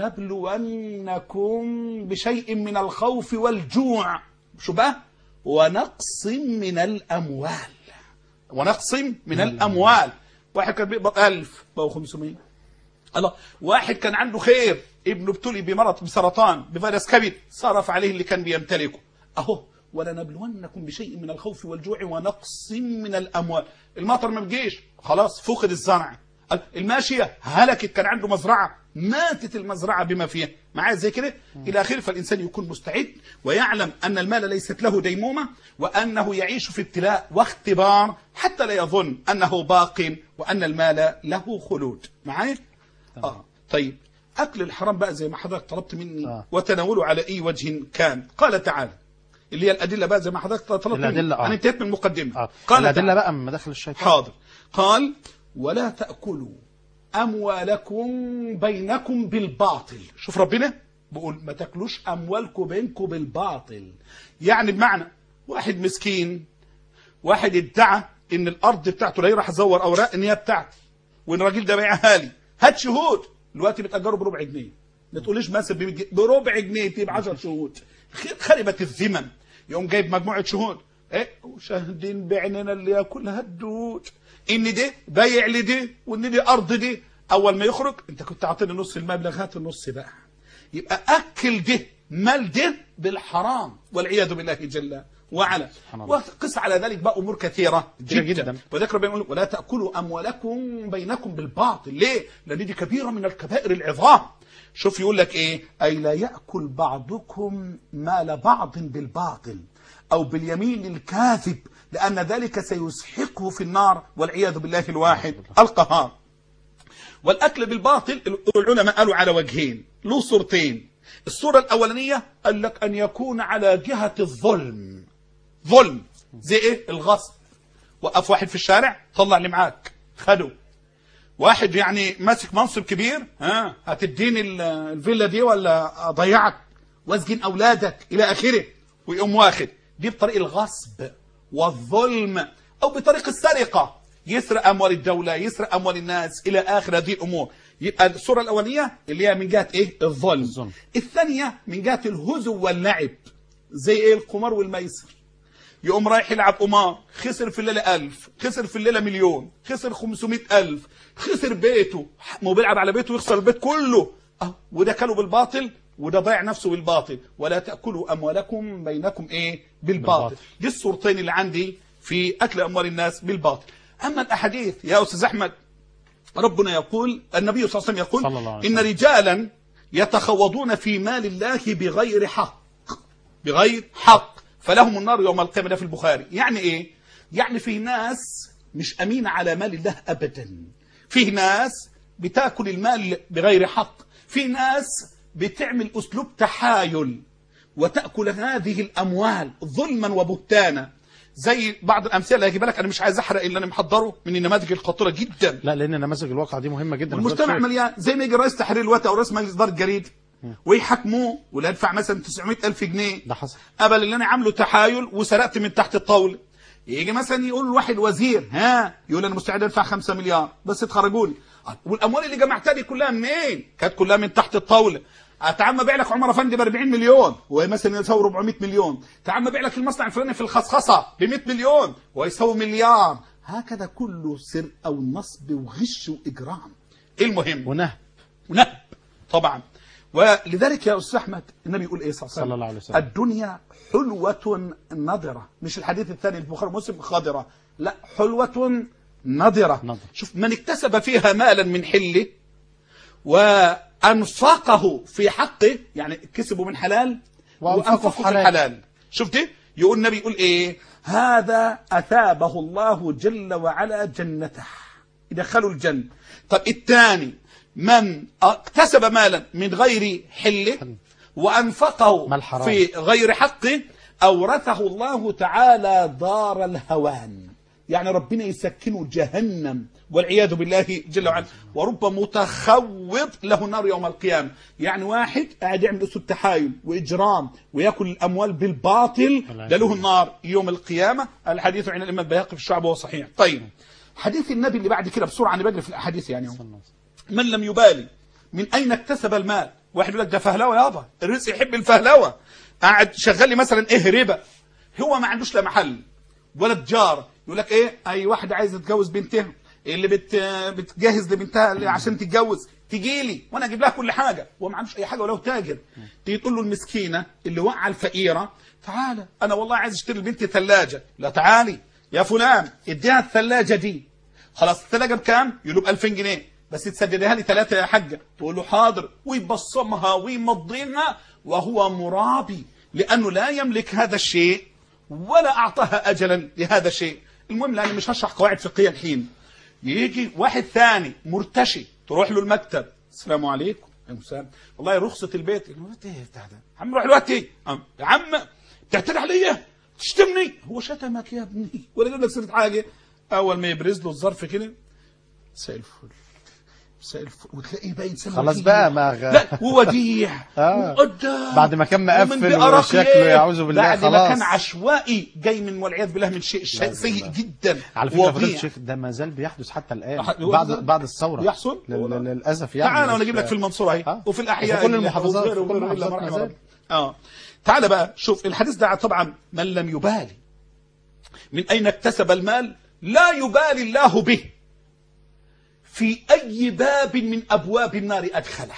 [SPEAKER 3] ولنبلونكم بشيء من الخوف والجوع. شو بقى؟ ونقص من الاموال، ونقص من الاموال. واحد كان بيقبض 1000 بقوا 500. الله، واحد كان عنده خير، ابنه ابتلي بمرض بسرطان بفيروس كبد، صرف عليه اللي كان بيمتلكه. اهو ولنبلونكم بشيء من الخوف والجوع ونقص من الاموال. المطر ما بيجيش، خلاص فقد الزرع. الماشيه هلكت، كان عنده مزرعه ماتت المزرعه بما فيها، معاه زي كده الى اخره. فالانسان يكون مستعد ويعلم ان المال ليست له ديمومه، وانه يعيش في ابتلاء واختبار حتى لا يظن انه باق وان المال له خلود. معايا؟ طيب، اكل الحرام بقى زي ما حضرتك طلبت مني وتناوله على اي وجه كان. قال تعالى، اللي هي الادله بقى زي ما حضرتك طلبت مني، انا انتهيت من المقدمه.
[SPEAKER 2] قال الادله بقى من مداخل الشيطان.
[SPEAKER 3] حاضر. قال ولا تاكلوا اموالكم بينكم بالباطل. شوف ربنا بقول ما تاكلوش اموالكم بينكم بالباطل. يعني بمعنى واحد مسكين، واحد ادعى ان الارض بتاعته لا راح ازور اوراق ان هي بتاعته وان الراجل ده بيعها لي، هات شهود. دلوقتي بتاجره بربع جنيه، ما تقوليش مثلا بربع جنيه تبقى 10 شهود، خربت الذمم. يقوم جايب مجموعه شهود وشاهدين بعيننا اللي ياكلها الدود ان ده بايع لده وان دي ارض دي. اول ما يخرج انت كنت عاطيني نص المبلغ، هات النص بقى. يبقى اكل ده مال ده بالحرام والعياذ بالله جل وعلا. وقس على ذلك بقى امور كثيره جدا. وذكر بيقول ولا تاكلوا اموالكم بينكم بالباطل. ليه؟ لان دي كبيره من الكبائر العظام. شوف يقول لك ايه؟ اي لا ياكل بعضكم مال بعض بالباطل او باليمين الكاذب، لان ذلك سيسحقه في النار والعياذ بالله الواحد القهار. والاكل بالباطل العلماء قالوا على وجهين، له صورتين. الصوره الاولانيه قال لك ان يكون على جهه الظلم، ظلم زي ايه؟ الغصب. وقف واحد في الشارع طلع اللي معاك خده. واحد يعني ماسك منصب كبير، هتديني الفيلا دي ولا اضيعك واسجن اولادك الى اخره، ويقوم واخد. دي بطريق الغصب والظلم، او بطريق السرقه، يسرق اموال الدوله، يسرق اموال الناس الى اخر هذه الامور. يبقى الصوره الاولانيه اللي هي من جهه ايه؟ الظلم. الثانيه من جهه الهزو واللعب، زي ايه؟ القمار والميسر. يقوم رايح يلعب قمار، خسر في الليله 1000، خسر في الليله مليون، خسر 500,000، خسر بيته، مو بيلعب على بيته ويخسر البيت كله. وده كله بالباطل، وده ضيع نفسه بالباطل. ولا تاكلوا اموالكم بينكم ايه؟ بالباطل. دي الصورتين اللي عندي في اكل اموال الناس بالباطل. اما الاحاديث يا استاذ احمد، ربنا يقول، النبي صلى الله عليه وسلم يقول ان رجالا يتخوضون في مال الله بغير حق، بغير حق فلهم النار يوم القيامه. ده في البخاري. يعني ايه؟ يعني في ناس مش امينه على مال الله ابدا، في ناس بتاكل المال بغير حق، في ناس بتعمل اسلوب تحايل وتاكل هذه الاموال ظلما وبهتانا. زي بعض الامثله اللي هجيبها لك، انا مش عايز احرق اللي انا محضره من النماذج الخطيره جدا.
[SPEAKER 2] لا، لان نماذج الواقع دي مهمه جدا.
[SPEAKER 3] المجتمع مليان. زي ما يجي رئيس تحرير الوقت او رئيس مجلس اداره الجريده ويحاكموه ولا يدفع مثلا 900,000 جنيه،
[SPEAKER 2] ده حصل
[SPEAKER 3] قبل اللي انا عامله تحايل وسرقت من تحت الطاوله. يجي مثلا يقول واحد وزير يقول انا مستعد ادفع 5 مليار بس تخرجوا لي. والاموال اللي جمعتها دي كلها منين؟ كانت كلها من تحت الطاوله. تعال ما بيع لك عمر افندي ب 40 مليون وهي مثلا يساوي 400 مليون. تعال ما بيع لك المصنع الفلاني في الخصخصه ب 100 مليون ويساوي مليار. هكذا كله سرقه ونصب وغش واجرام. المهم ونهب طبعا. ولذلك يا استاذ احمد النبي يقول ايه صلى الله عليه وسلم؟ الدنيا حلوه نضره. مش الحديث الثاني البخاري ومسلم خضره، لا، حلوه نضره. شوف، من اكتسب فيها مالا من حله وانفقه في حقه، يعني كسبه من حلال وانفقه في حلال. شفت؟ يقول النبي يقول ايه؟ هذا اثابه الله جل وعلا جنته، يدخله الجنه. طب الثاني من اكتسب مالا من غير حله وانفقه في غير حقه، اورثه الله تعالى دار الهوان، يعني ربنا يسكنه جهنم والعياذ بالله جل وعلا. ورب متخوض له النار يوم القيامه. يعني واحد قاعد يعمل اسلوب تحايل واجرام وياكل الاموال بالباطل، ده له النار يوم القيامه. الحديث عن الامام البيهقي في الشعب وهو صحيح. طيب، حديث النبي اللي بعد كده بسرعه، انا بجري في الاحاديث يعني. من لم يبالي من اين اكتسب المال. واحد يقول لك ده فهلوه يابا، الرزق يحب الفهلوه. قاعد شغال لي مثلا ربا، هو ما عندوش لا محل ولا تجار. يقول لك اي واحده عايزه تتجوز بنتها، اللي بتجهز لبنتها عشان تتجوز تجي لي وانا اجيب لها كل حاجه، هو ما عندوش اي حاجه ولا هو تاجر. تيجي تقول له المسكينه اللي وقع الفقيره، تعالى انا والله عايز اشتري لبنتي ثلاجه. لا، تعالي يا فلان اديها الثلاجه دي. خلاص، الثلاجه بكام؟ يقول له ب 2000 جنيه بس تسددها لي 3 يا حاجه. تقول له حاضر، ويبصمها ويمضيها وهو مرابي، لانه لا يملك هذا الشيء ولا اعطاها اجلا لهذا الشيء. المهم، لاني مش هشرح قواعد فقهيه الحين. يجي واحد ثاني مرتشي، تروح له المكتب، السلام عليكم. السلام. والله رخصه البيت. ايه بتاع ده؟ عم روح دلوقتي. يا عم بتعتدي عليا، تشتمني. هو شتمك يا ابني ولا يقول لك سيره حاجه؟ اول ما يبرز له الظرف كده، مساء الفل، وتلاقيه باين سنه
[SPEAKER 2] خلاص بقى ما
[SPEAKER 3] لا ووديع وقدام
[SPEAKER 2] بعد ما كان مقفل وشكله يعوذ بالله
[SPEAKER 3] بعد
[SPEAKER 2] خلاص
[SPEAKER 3] ما كان عشوائي جاي من والعياذ بالله من شيء سيء جدا.
[SPEAKER 2] على فكره فضيلة الشيخ ده ما زال بيحدث حتى الان بعد الثوره
[SPEAKER 3] يحصل
[SPEAKER 2] للاسف يعني.
[SPEAKER 3] تعال انا اجيب لك في المنصوره اهي وفي الاحياء
[SPEAKER 2] وفي كل المحافظات وكل المحافظات
[SPEAKER 3] تعال بقى شوف الحديث ده. طبعا من لم يبالي من اين اكتسب المال لا يبالي الله به، في أي باب من أبواب النار أدخله.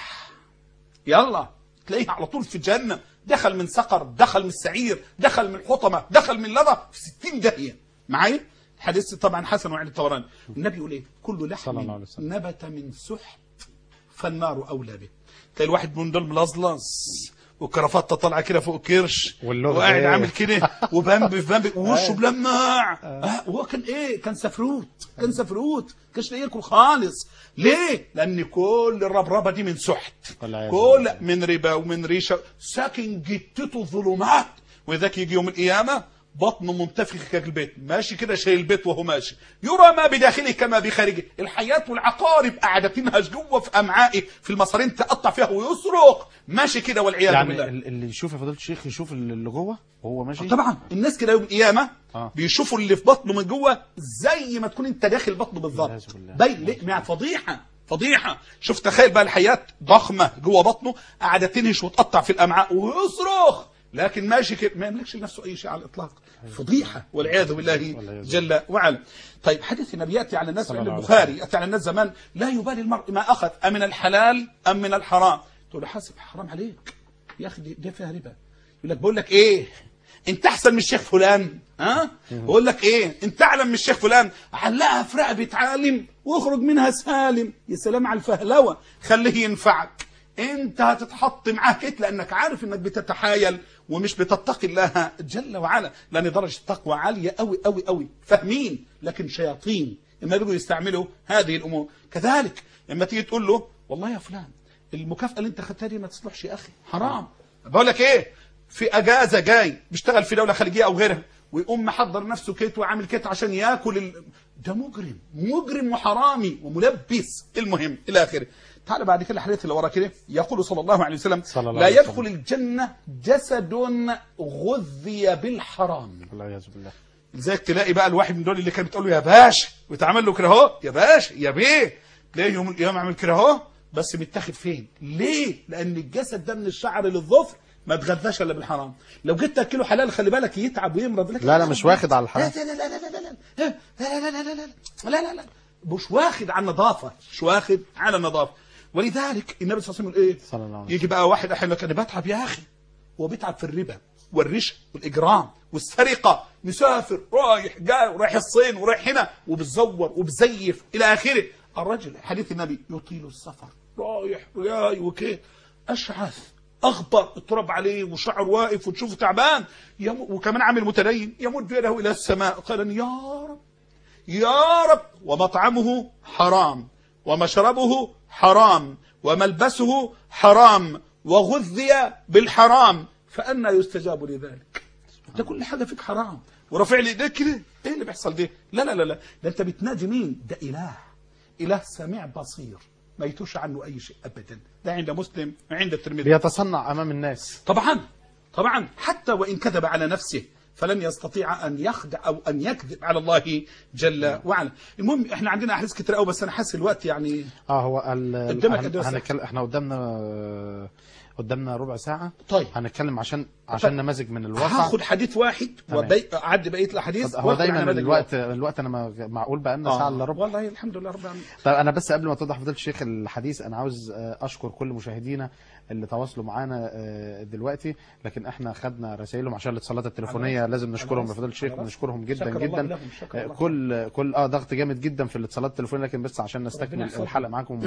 [SPEAKER 3] يلا تلاقيه على طول في الجنة، دخل من سقر، دخل من السعير، دخل من حطمة، دخل من لظى، في 60 داهية معايا. الحديث طبعا حسن وعند الطبراني. النبي يقول ايه؟ كل لحم نبت من سحت فالنار أولى به. تلاقي الواحد من دول ملظلظ وكرافته طالعه كده فوق كرش وقاعد عامل كده وبامبي في بامبي ووشه بلمع. وهو كان ايه؟ كان سفروت، كانش لاقي ياكل خالص. ليه؟ لان كل الربربه دي من سحت، كل من ربا ومن ريشه، ساكن جتته ظلمات. وذاك يجي يوم القيامه بطنه منتفخ كالبيت، ماشي كده شايل البيت وهو ماشي، يرى ما بداخله كما بخارجه. الحياة والعقارب قاعده تنهج جوه في امعائه في المصارين، تقطع فيها ويصرخ ماشي كده والعياذ بالله.
[SPEAKER 2] يعني اللي يشوف يا فضيلة الشيخ يشوف اللي جوه وهو ماشي.
[SPEAKER 3] طبعا الناس كده يوم القيامه بيشوفوا اللي في بطنه من جوه زي ما تكون انت داخل بطنه بالظبط. باين ليه؟ فضيحه. شوف تخيل بقى الحياة ضخمه جوه بطنه قاعده تنهش وتقطع في الامعاء ويصرخ، لكن ماشي كده ما يملكش لنفسه اي شيء على الاطلاق. فضيحه والعياذ بالله جل وعلا. طيب حديث النبي ياتي على الناس عند البخاري، ياتي على الناس زمان لا يبالي المرء ما اخذ امن الحلال ام من الحرام. تقول له حاسب حرام عليك يا اخي، دي فيها ربا. يقول لك بقول لك ايه، انت احسن من الشيخ فلان. بقول لك ايه، انت اعلم من الشيخ فلان. علقها في رقبه عالم واخرج منها سالم. يا سلام على الفهلوه، خليه ينفعك. انت هتتحط معاه كده لانك عارف انك بتتحايل ومش بتتقي الله جل وعلا، لان درجه التقوى عاليه قوي قوي قوي. فاهمين لكن شياطين اما يجوا يستعملوا هذه الامور. كذلك لما تيجي تقول له والله يا فلان المكافاه اللي انت خدتها دي ما تصلحش يا اخي، حرام. بقول لك ايه، في اجازه جاي بيشتغل في دوله خليجيه او غيرها ويقوم محضر نفسه كيت وعامل كيت عشان ياكل ده مجرم وحرامي وملبس. المهم الى اخره. تعال بعد كده الحديث اللي ورا كده، يقول صلى الله عليه وسلم لا يدخل الجنة جسد غذي بالحرام.
[SPEAKER 2] والعياذ بالله.
[SPEAKER 3] لذلك تلاقي بقى الواحد من دول اللي كان بتقول له يا باشا ويتعمل له كده اهو، يا باشا يا بيه، تلاقيه يوم القيامه عامل كده اهو، بس متاخد فين؟ ليه؟ لان الجسد ده من الشعر للظفر ما اتغذاش الا بالحرام. لو جيت تاكله حلال خلي بالك يتعب ويمرض. لك
[SPEAKER 2] لا مش واخد على الحرام.
[SPEAKER 3] لا مش واخد على النظافه، مش واخد على النظافه. ولذلك النبي صلى الله عليه وسلم ايه؟ يجي بقى واحد احيانا كان بتعب يا اخي، هو بيتعب في الربا والرشا والاجرام والسرقه، مسافر رايح جاي ورايح الصين ورايح هنا وبتزور وبزيف الى اخره. الرجل حديث النبي يطيل السفر رايح وجاي وكده، اشعث اغبر، التراب عليه وشعر واقف وتشوفه تعبان، وكمان عامل متدين، يمد يده الى السماء قال يا رب ومطعمه حرام ومشربه حرام وملبسه حرام وغذي بالحرام فأنا يستجاب لذلك. ده كل حاجة فيك حرام ورافع لي ايديك كده، ايه اللي بيحصل ده؟ لا ده انت بتناجي مين؟ ده اله سميع بصير ما يتوش عنه اي شيء ابدا. ده عند مسلم وعند الترمذي.
[SPEAKER 2] بيتصنع امام الناس.
[SPEAKER 3] طبعا حتى وان كذب على نفسه فلن يستطيع ان يخدع او ان يكذب على الله جل وعلا. المهم احنا عندنا احاديث كتير قوي، بس انا حاسس الوقت يعني
[SPEAKER 2] هو
[SPEAKER 3] احنا
[SPEAKER 2] قدامنا ربع ساعة.
[SPEAKER 3] طيب
[SPEAKER 2] هنتكلم عشان نماذج من الواقع.
[SPEAKER 3] هاخد حديث واحد وأعد بقية الأحاديث.
[SPEAKER 2] هو دايما الوقت أنا معقول بقى لنا ساعة إلا ربع.
[SPEAKER 3] والله الحمد لله رب العالمين.
[SPEAKER 2] طيب أنا بس قبل ما توضح فضيلة الشيخ الحديث، أنا عاوز أشكر كل مشاهدينا اللي تواصلوا معانا دلوقتي، لكن احنا خدنا رسائلهم عشان الاتصالات التليفونية، لازم نشكرهم يا فضيلة الشيخ، ونشكرهم جدا كل ضغط جامد جدا في الاتصالات التليفونية، لكن بس عشان نستكمل الحلقة معاكم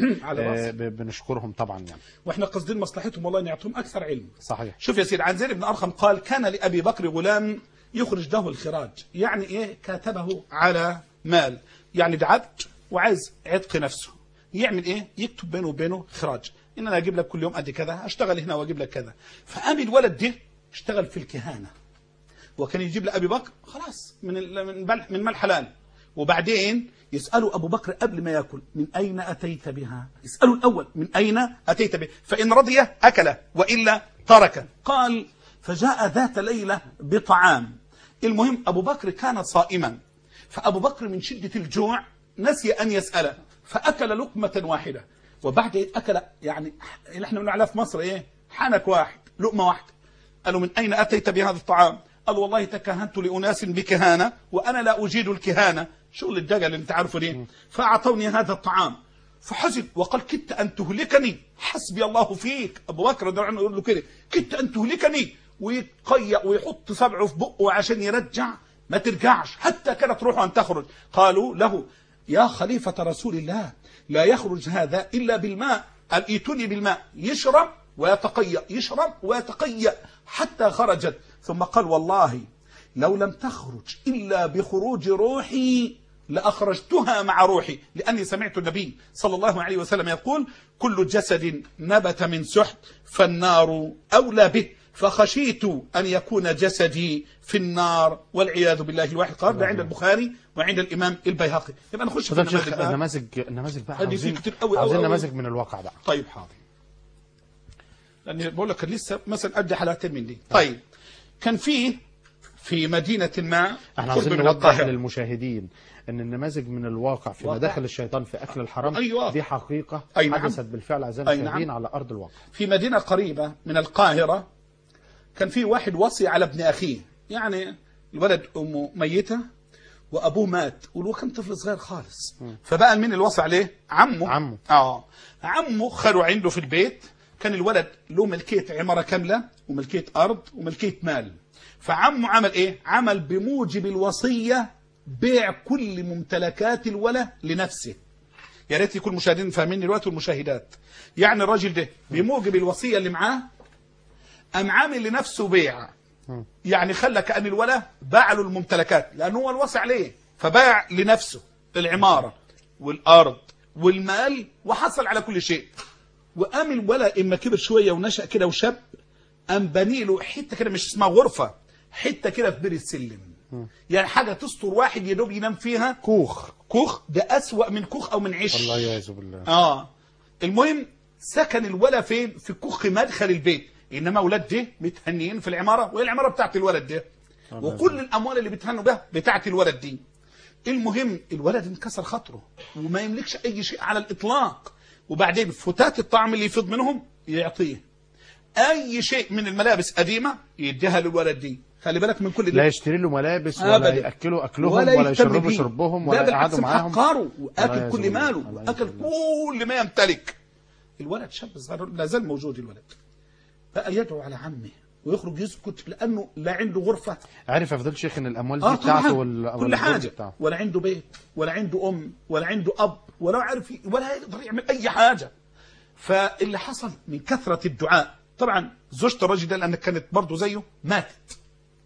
[SPEAKER 2] بنشكرهم طبعا يعني.
[SPEAKER 3] واحنا قاصدين مصلحتهم والله ان يعطوهم اكثر علم.
[SPEAKER 2] صحيح.
[SPEAKER 3] شوف يا سيدي، عن زيد بن ارقم قال كان لابي بكر غلام يخرج له الخراج، يعني ايه؟ كاتبه على مال، يعني ده عبد وعايز عتق نفسه، يعمل ايه؟ يكتب بينه وبينه خراج، ان انا اجيب لك كل يوم قد كذا، اشتغل هنا واجيب لك كذا. فقام الولد ده اشتغل في الكهانه، وكان يجيب لابي بكر خلاص من مال حلال، وبعدين يسألوا أبو بكر قبل ما يأكل من أين أتيت بها؟ يسألوا الأول من أين أتيت بها؟ فإن رضي أكل وإلا ترك. قال فجاء ذات ليلة بطعام. المهم أبو بكر كان صائما، فأبو بكر من شدة الجوع نسي أن يسأله فأكل لقمة واحدة، وبعد أكل يعني اللي احنا بنقول في مصر إيه، حنك واحد، لقمة واحدة. قالوا من أين أتيت بهذا الطعام؟ قال والله تكهنت لأناس بكهانة وأنا لا أجيد الكهانة، شغل الدجل اللي انت عارفه دي، فأعطوني هذا الطعام. فحزن وقال كدت أن تهلكني، حسبي الله فيك. أبو بكر رضي الله عنه يقول له كده، كدت أن تهلكني، ويقيأ ويحط صبعه في بقه عشان يرجع، ما ترجعش حتى كانت روحه أن تخرج. قالوا له يا خليفة رسول الله لا يخرج هذا إلا بالماء، قال ائتوني بالماء. يشرب ويتقيأ، يشرب ويتقيأ حتى خرجت. ثم قال والله لو لم تخرج إلا بخروج روحي لأخرجتها مع روحي، لأني سمعت النبي صلى الله عليه وسلم يقول كل جسد نبت من سحت فالنار أولى به، فخشيت أن يكون جسدي في النار والعياذ بالله الواحد قال. ده عند البخاري وعند الإمام البيهقي. يبقى نخش في
[SPEAKER 2] النماذج بقى، عاوزين نماذج من الواقع بقى.
[SPEAKER 3] طيب حاضر، لأني بقول لك لسه مثلا أدي حلقتين من دي. طيب كان في مدينة ما،
[SPEAKER 2] احنا عاوزين نوضح للمشاهدين ان النماذج من الواقع في مداخل الشيطان في اكل الحرام دي حقيقة حدثت بالفعل اعزائي المشاهدين على ارض الواقع.
[SPEAKER 3] في مدينة قريبة من القاهرة كان في واحد وصي على ابن اخيه، يعني الولد امه ميتة وابوه مات وكان طفل صغير خالص، فبقى مين الوصي عليه؟ عمه. عمه خلوا عنده في البيت، كان الولد له ملكية عمارة كاملة وملكية ارض وملكية مال. فعمه عمل ايه؟ عمل بموجب الوصية بيع كل ممتلكات الولد لنفسه. يا ريت يكون المشاهدين فاهمين دلوقتي والمشاهدات. يعني الراجل ده بموجب الوصية اللي معاه قام عامل لنفسه بيع، يعني خلى كأن الولد باع له الممتلكات لأنه هو الوصي عليه، فباع لنفسه العمارة والأرض والمال وحصل على كل شيء. وقام الولد اما كبر شوية ونشأ كده وشاب قام بني له حتة كده، مش اسمها غرفة، حتة كده في بير السلم، يعني حاجة تستر واحد يدوب ينام فيها. كوخ ده أسوأ من كوخ أو من عش.
[SPEAKER 2] الله يعز بالله.
[SPEAKER 3] المهم سكن الولد فين؟ في كوخ مدخل البيت، إنما أولاد ده متهنيين في العمارة، وهي العمارة بتاعت الولد ده، وكل الأموال اللي بتهنوا بها بتاعت الولد دي. المهم الولد انكسر خاطره وما يملكش أي شيء على الإطلاق، وبعدين فتات الطعم اللي يفيض منهم يعطيه، أي شيء من الملابس قديمة يديها للولد دي. خلي بالك من كل ده،
[SPEAKER 2] لا يشتري له ملابس ولا يأكله أكلهم ولا يشربوا شربهم ولا يقعدوا معاهم،
[SPEAKER 3] حقاره وأكل كل ماله وأكل كل ما يمتلك. الولد شاب صغير لا زال موجود، الولد بقى يدعو على عمه ويخرج يسكت لأنه لا عنده غرفة.
[SPEAKER 2] عارف يا فضيلة الشيخ إن الأموال دي بتاعته
[SPEAKER 3] كل حاجة بتاعته. ولا عنده بيت ولا عنده أم ولا عنده أب ولا عارف ولا يقدر يعمل أي حاجة. فاللي حصل من كثرة الدعاء، طبعا زوجة الرجل ده لأن كانت برضه زيه ماتت،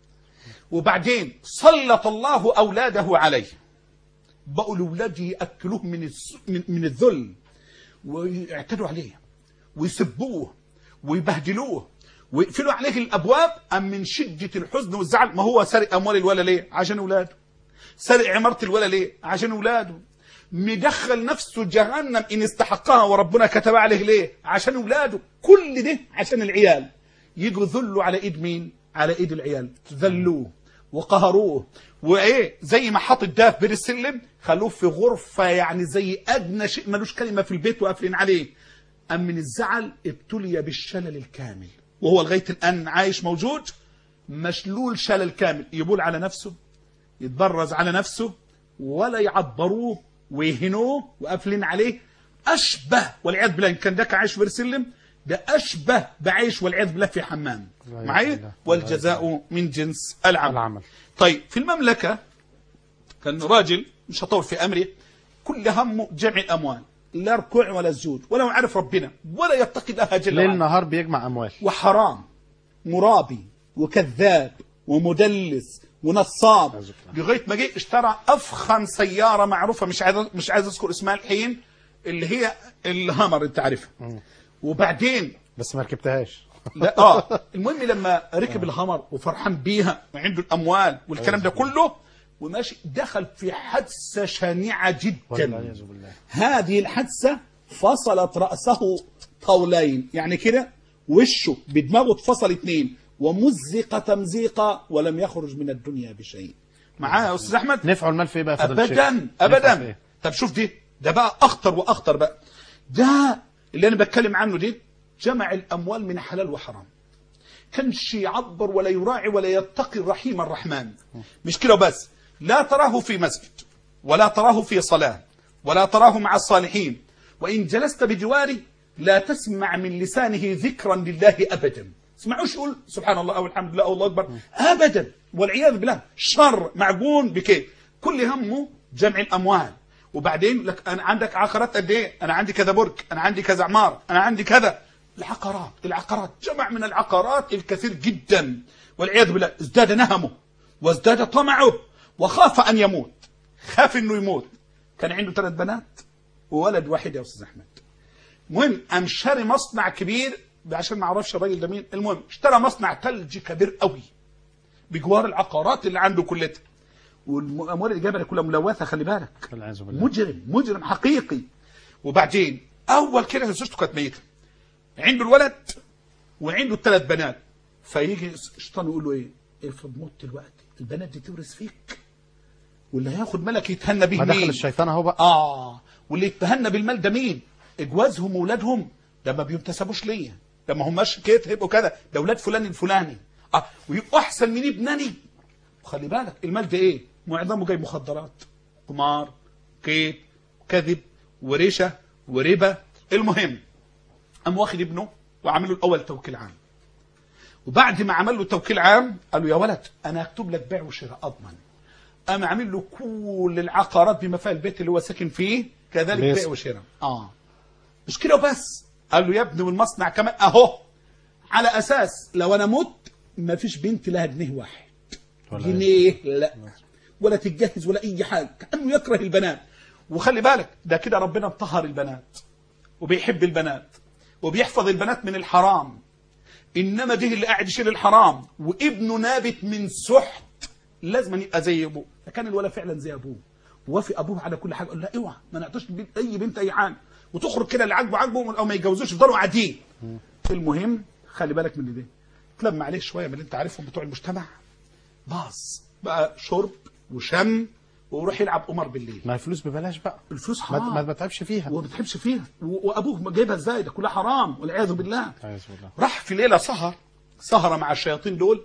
[SPEAKER 3] وبعدين سلط الله أولاده عليه، بقوا لأولاده يأكلوه من الذل ويعتدوا عليه ويسبوه ويبهدلوه ويقفلوا عليه الأبواب. أم من شدة الحزن والزعل، ما هو سرق أموال الولد ليه؟ عشان أولاده. سرق عمارة الولد ليه؟ عشان أولاده. مدخل نفسه جهنم إن استحقها وربنا كتب عليه ليه؟ عشان أولاده. كل ده عشان العيال. يجوا ذلوا على إيد مين؟ على إيد العيال، ذلوه وقهروه، وإيه زي ما حط ده في بير السلم خلوه في غرفة يعني زي أدنى شيء ملوش كلمة في البيت وقافلين عليه. أم من الزعل ابتلي بالشلل الكامل، وهو لغاية الآن عايش موجود مشلول شلل كامل، يبول على نفسه، يتبرز على نفسه، ولا يعبروه ويهنوه وقافلين عليه. أشبه والعياذ بالله، إن كان ده عايش في سلم ده أشبه بعيش والعياذ بالله في حمام معايا، والجزاء من جنس العمل. طيب في المملكة كان راجل مش هطول في أمره، كل همه جمع الأموال، لا ركوع ولا سجود ولا عارف ربنا ولا يتقي الله جل وعلا،
[SPEAKER 2] ليل نهار بيجمع أموال
[SPEAKER 3] وحرام، مرابي وكذاب ومدلس ونصاب، لغايه ما جه اشترى افخم سياره معروفه مش عايز اذكر اسمها الحين، اللي هي الهامر انت عارفها. وبعدين
[SPEAKER 2] بس ما ركبتهاش.
[SPEAKER 3] لا المهم لما ركب الهامر وفرحان بيها وعنده الاموال والكلام ده كله، وماشي دخل في حادثة شنيعة جدا.
[SPEAKER 2] والعياذ بالله.
[SPEAKER 3] هذه الحادثة فصلت رأسه طولين، يعني كده وشه بدماغه اتفصل 2، ومزق تمزيقا ولم يخرج من الدنيا بشيء. معايا يا استاذ احمد؟
[SPEAKER 2] نفعوا المال في ايه بقى يا فضيلة الشيخ؟
[SPEAKER 3] ابدا. طب شوف ده بقى اخطر واخطر بقى. ده اللي انا بتكلم عنه دي جمع الاموال من حلال وحرام، كانش يعبر ولا يراعي ولا يتقي الرحيم الرحمن. مش كده بس، لا تراه في مسجد ولا تراه في صلاة ولا تراه مع الصالحين، وإن جلست بجواري لا تسمع من لسانه ذكرا لله أبدا. اسمعوش يقول سبحان الله أو الحمد لله أو الله أكبر أبدا، والعياذ بالله. شر معجون بكيف، كل همه جمع الأموال. وبعدين لك أنا عندك عقارات قد إيه؟ أنا عندي كذا برج، أنا عندي كذا عمار، أنا عندي كذا. العقارات جمع من العقارات الكثير جدا، والعياذ بالله. ازداد نهمه وازداد طمعه وخاف أن يموت، خاف أنه يموت. كان عنده 3 بنات وولد واحد يا أستاذ أحمد. المهم قام شاري مصنع كبير، عشان ما اعرفش الراجل ده مين. المهم اشترى مصنع ثلج كبير قوي بجوار العقارات اللي عنده كلها، والاموال اللي جابها كلها ملوثه. خلي بالك، مجرم حقيقي. وبعدين اول كده زوجته كانت ميته، عنده الولد وعنده 3 بنات. فيجي الشيطان يقول له ايه؟ افرض مت الوقت البنات دي تورث فيك، واللي هياخد مالك يتهنى به مين؟
[SPEAKER 2] ما دخل الشيطان اهو بقى.
[SPEAKER 3] واللي يتهنى بالمال ده مين؟ اجوازهم واولادهم. ده ما بينتسبوش ليا، ده ما هماش كده هيبقوا كده، ده اولاد فلان الفلاني. ويبقوا احسن من ابنني. وخلي بالك المال ده ايه؟ معظمه جاي مخدرات، قمار، كيد، كذب، وريشه، وربا. المهم قام واخد ابنه وعمل له الاول توكيل عام، وبعد ما عمل له توكيل عام قال له يا ولد انا هكتب لك بيع وشراء اضمن. قام عامل له كل العقارات بما فيها البيت اللي هو ساكن فيه كذلك بيع وشراء. مش كده وبس، قال له يا ابني والمصنع كمان اهو، على اساس لو انا مت ما فيش بنت لها جنيه واحد، جنيه لا، ولا تتجهز ولا اي حاجه، كانه يكره البنات. وخلي بالك ده كده ربنا مطهر البنات وبيحب البنات وبيحفظ البنات من الحرام. انما ده اللي قاعد يشيل الحرام وابنه نابت من سحت لازم يبقى زي ابوه. فكان الولد فعلا زي ابوه، ووافق ابوه على كل حاجه. قال لا اوعى ما نعطيش اي بنت اي حاجه، وتخرج كده اللي عاجبه او ما يتجوزوش يفضلوا قاعدين. المهم خلي بالك من ده، تلم عليه شويه من اللي انت عارفهم بتوع المجتمع، باص بقى شرب وشم ويروح يلعب قمار بالليل.
[SPEAKER 2] ما الفلوس ببلاش بقى،
[SPEAKER 3] الفلوس حرام،
[SPEAKER 2] ما بتعبش فيها
[SPEAKER 3] وما بتحبش فيها. وابوه جايبها ازاي؟ ده كلها حرام والعياذ بالله. راح في ليله سهره مع الشياطين دول،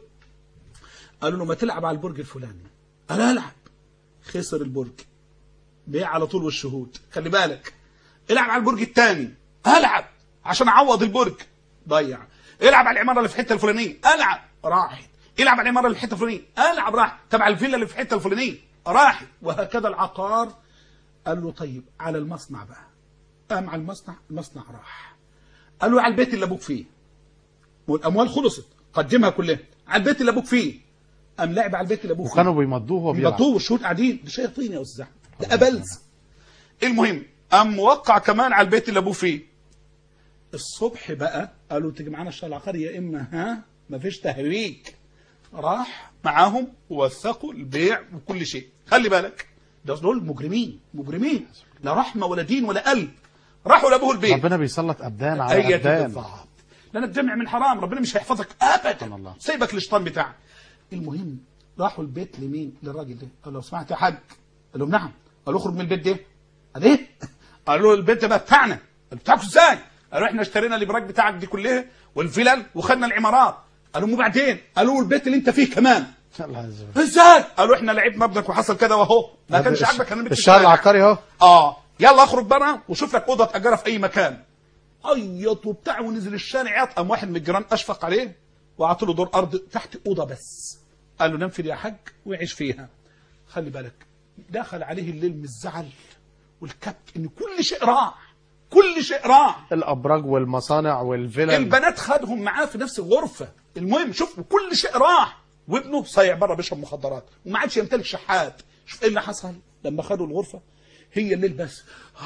[SPEAKER 3] قالوا له ما تلعب على البرج الفلاني. قال العب. خسر البرج، بيع على طول والشهود. خلي بالك، العب على البرج الثاني. العب عشان اعوض البرج، ضيع. العب على العماره اللي في الحته الفلانيه. العب، راحت. العب على العماره اللي في الحته الفلانيه. العب، راح. تبع الفيلا اللي في الحته الفلانيه، راحت. وهكذا العقار. قال له طيب على المصنع بقى. قام على المصنع راح. قال له على البيت اللي ابوك فيه، والاموال خلصت، قدمها كلها على البيت اللي ابوك فيه. قام لعب على البيت اللي ابوك فيه،
[SPEAKER 2] وكانوا بيمضوه وهو بيلعب.
[SPEAKER 3] بيمضوه والشهود قاعدين. ده شياطين يا استاذ، ده ابلز. المهم قام موقع كمان على البيت اللي ابوه فيه. الصبح بقى قالوا تيجي معانا الشهر العقاري يا اما ما فيش تهريج. راح معاهم ووثقوا البيع وكل شيء. خلي بالك ده دول مجرمين، لا رحمه ولا دين ولا قلب. راحوا لابوه البيت.
[SPEAKER 2] ربنا بيسلط ابدان على ابدان،
[SPEAKER 3] لان الجمع من حرام، ربنا مش هيحفظك ابدا، سيبك الشيطان بتاعك. المهم راحوا البيت لمين؟ للراجل ده. قال له لو سمحت يا حاج. قال لهم نعم. قال له اخرج من البيت ده. قال ايه؟ قال له البيت ده بقى بتاعنا. قال بتاعكم ازاي؟ قالوا احنا اشترينا الابراج بتاعك دي كلها والفلل وخدنا العمارات. قالوا وبعدين؟ قالوا البيت اللي انت فيه كمان. ازاي؟ قالوا احنا لعبنا ابنك وحصل كده واهو ما كانش عاجبك. انا
[SPEAKER 2] الشهر العقاري اهو.
[SPEAKER 3] يلا اخرج بره وشوف لك اوضه تاجرها في اي مكان. عيط وبتاع ونزل الشارع يعط. قام واحد من الجيران اشفق عليه وعطوا له دور ارض تحت اوضه بس. قال له نام في يا حاج ويعيش فيها. خلي بالك دخل عليه الليل من الزعل والكبت ان كل شيء راح،
[SPEAKER 2] الابراج والمصانع والفلل،
[SPEAKER 3] البنات خدهم معاه في نفس الغرفه. المهم شوف كل شيء راح، وابنه صايع بره بيشرب مخدرات وما عادش يمتلك شحات. شوف ايه اللي حصل لما خدوا الغرفه. هي الليل بس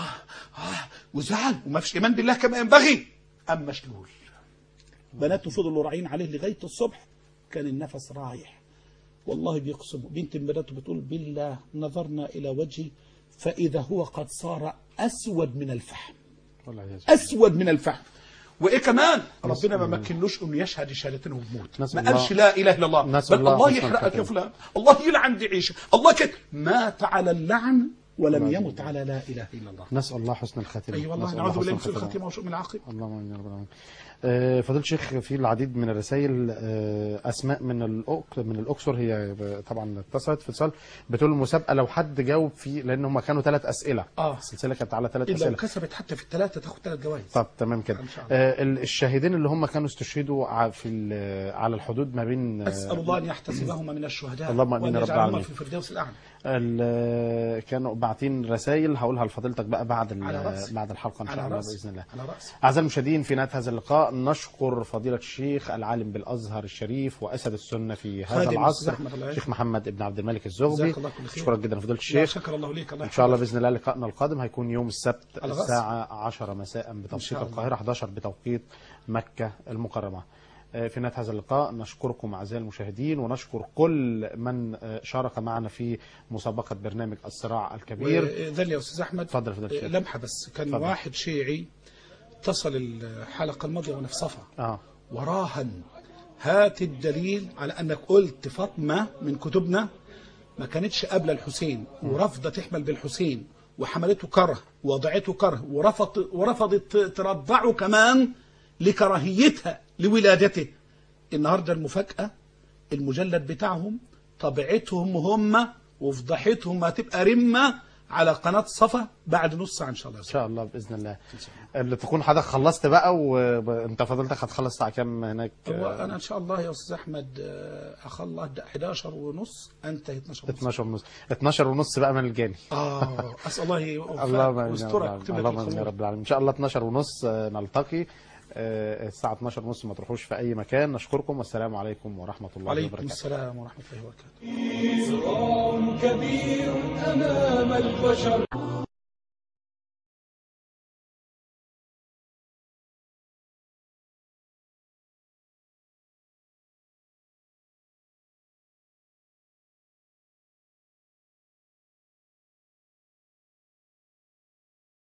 [SPEAKER 3] وزعل وما فيش ايمان بالله كما ينبغي. قام مشلول. بناته فضلوا راعين عليه لغايه الصبح، كان النفس رايح والله بيقسموا. بنت من بناته بتقول بالله نظرنا إلى وجهي فإذا هو قد صار أسود من الفحم، أسود من الفحم. وإيه كمان ربنا ما مكنلوش أنه يشهد شهادتين وبموت، ما قالش لا إله إلا الله، بل الله يحرقك يا فلان، الله يلعن دي عيشة، الله كده مات على اللعن ولم يمت على لا إله إلا الله.
[SPEAKER 2] نسأل الله حسن الخاتمة.
[SPEAKER 3] أي والله نعوذ بالله من سوء الخاتمة وسوء من العاقبة.
[SPEAKER 2] اللهم آمين يا رب العالمين. فضيلة الشيخ، في العديد من الرسائل. أسماء من الأقصر هي طبعا اتصلت في اتصال بتقول المسابقة لو حد جاوب فيه، لأن هم كانوا 3 أسئلة. السلسلة كانت على 3 أسئلة.
[SPEAKER 3] لو كسبت حتى في ال3 تاخد 3 جوائز.
[SPEAKER 2] طب تمام كده. الشاهدين اللي هم كانوا استشهدوا على الحدود ما بين،
[SPEAKER 3] أسأل الله أن يحتسبهم من الشهداء
[SPEAKER 2] اللهم آمين يا رب العالمين
[SPEAKER 3] في الفردوس الأعلى.
[SPEAKER 2] كانوا باعتين رسائل هقولها لفضيلتك بقى بعد الحلقة إن شاء الله بإذن الله. أعزائي المشاهدين، في نهاية هذا اللقاء نشكر فضيلة الشيخ العالم بالأزهر الشريف وأسد السنة في هذا العصر الشيخ محمد بن عبد الملك الزغبي. أشكرك جدا فضيلة الشيخ.
[SPEAKER 3] شكر الله ليك.
[SPEAKER 2] إن شاء الله بإذن الله لقائنا القادم هيكون يوم السبت الساعة 10 مساء بتوقيت القاهرة، 11 بتوقيت مكة المكرمة. في نهاية هذا اللقاء نشكركم أعزائي المشاهدين، ونشكر كل من شارك معنا في مسابقة برنامج الصراع الكبير.
[SPEAKER 3] ذل يا أستاذ أحمد،
[SPEAKER 2] اتفضل فضيلة الشيخ.
[SPEAKER 3] لمحة بس، كان واحد شيعي اتصل الحلقة الماضية وأنا في صفا وراهن هات الدليل على أنك قلت فاطمة من كتبنا ما كانتش قبل الحسين ورفضت تحمل بالحسين وحملته كره ووضعته كره ورفضت ترضعه كمان لكراهيتها لولادته. النهاردة المفاجأة المجلد بتاعهم طبعتهم هم وفضحتهم هتبقى رمة على قناة صفا بعد نص ساعة إن شاء الله.
[SPEAKER 2] إن شاء الله بإذن الله. اللي تكون حضرتك خلصت بقى، وأنت فضلتك هتخلص الساعة كام هناك؟
[SPEAKER 3] أنا إن شاء الله يا أستاذ أحمد أخلص 11:30، أنت 12:30.
[SPEAKER 2] 12:30 بقى من الجاني.
[SPEAKER 3] أسأل الله
[SPEAKER 2] يسترك. اللهم يا رب العالمين. إن شاء الله 12:30 نلتقي. الساعة 12:30 ما تروحوش في أي مكان. نشكركم والسلام عليكم ورحمة الله وبركاته.
[SPEAKER 3] وعليكم السلام ورحمة الله وبركاته.
[SPEAKER 1] صراع كبير أمام البشر.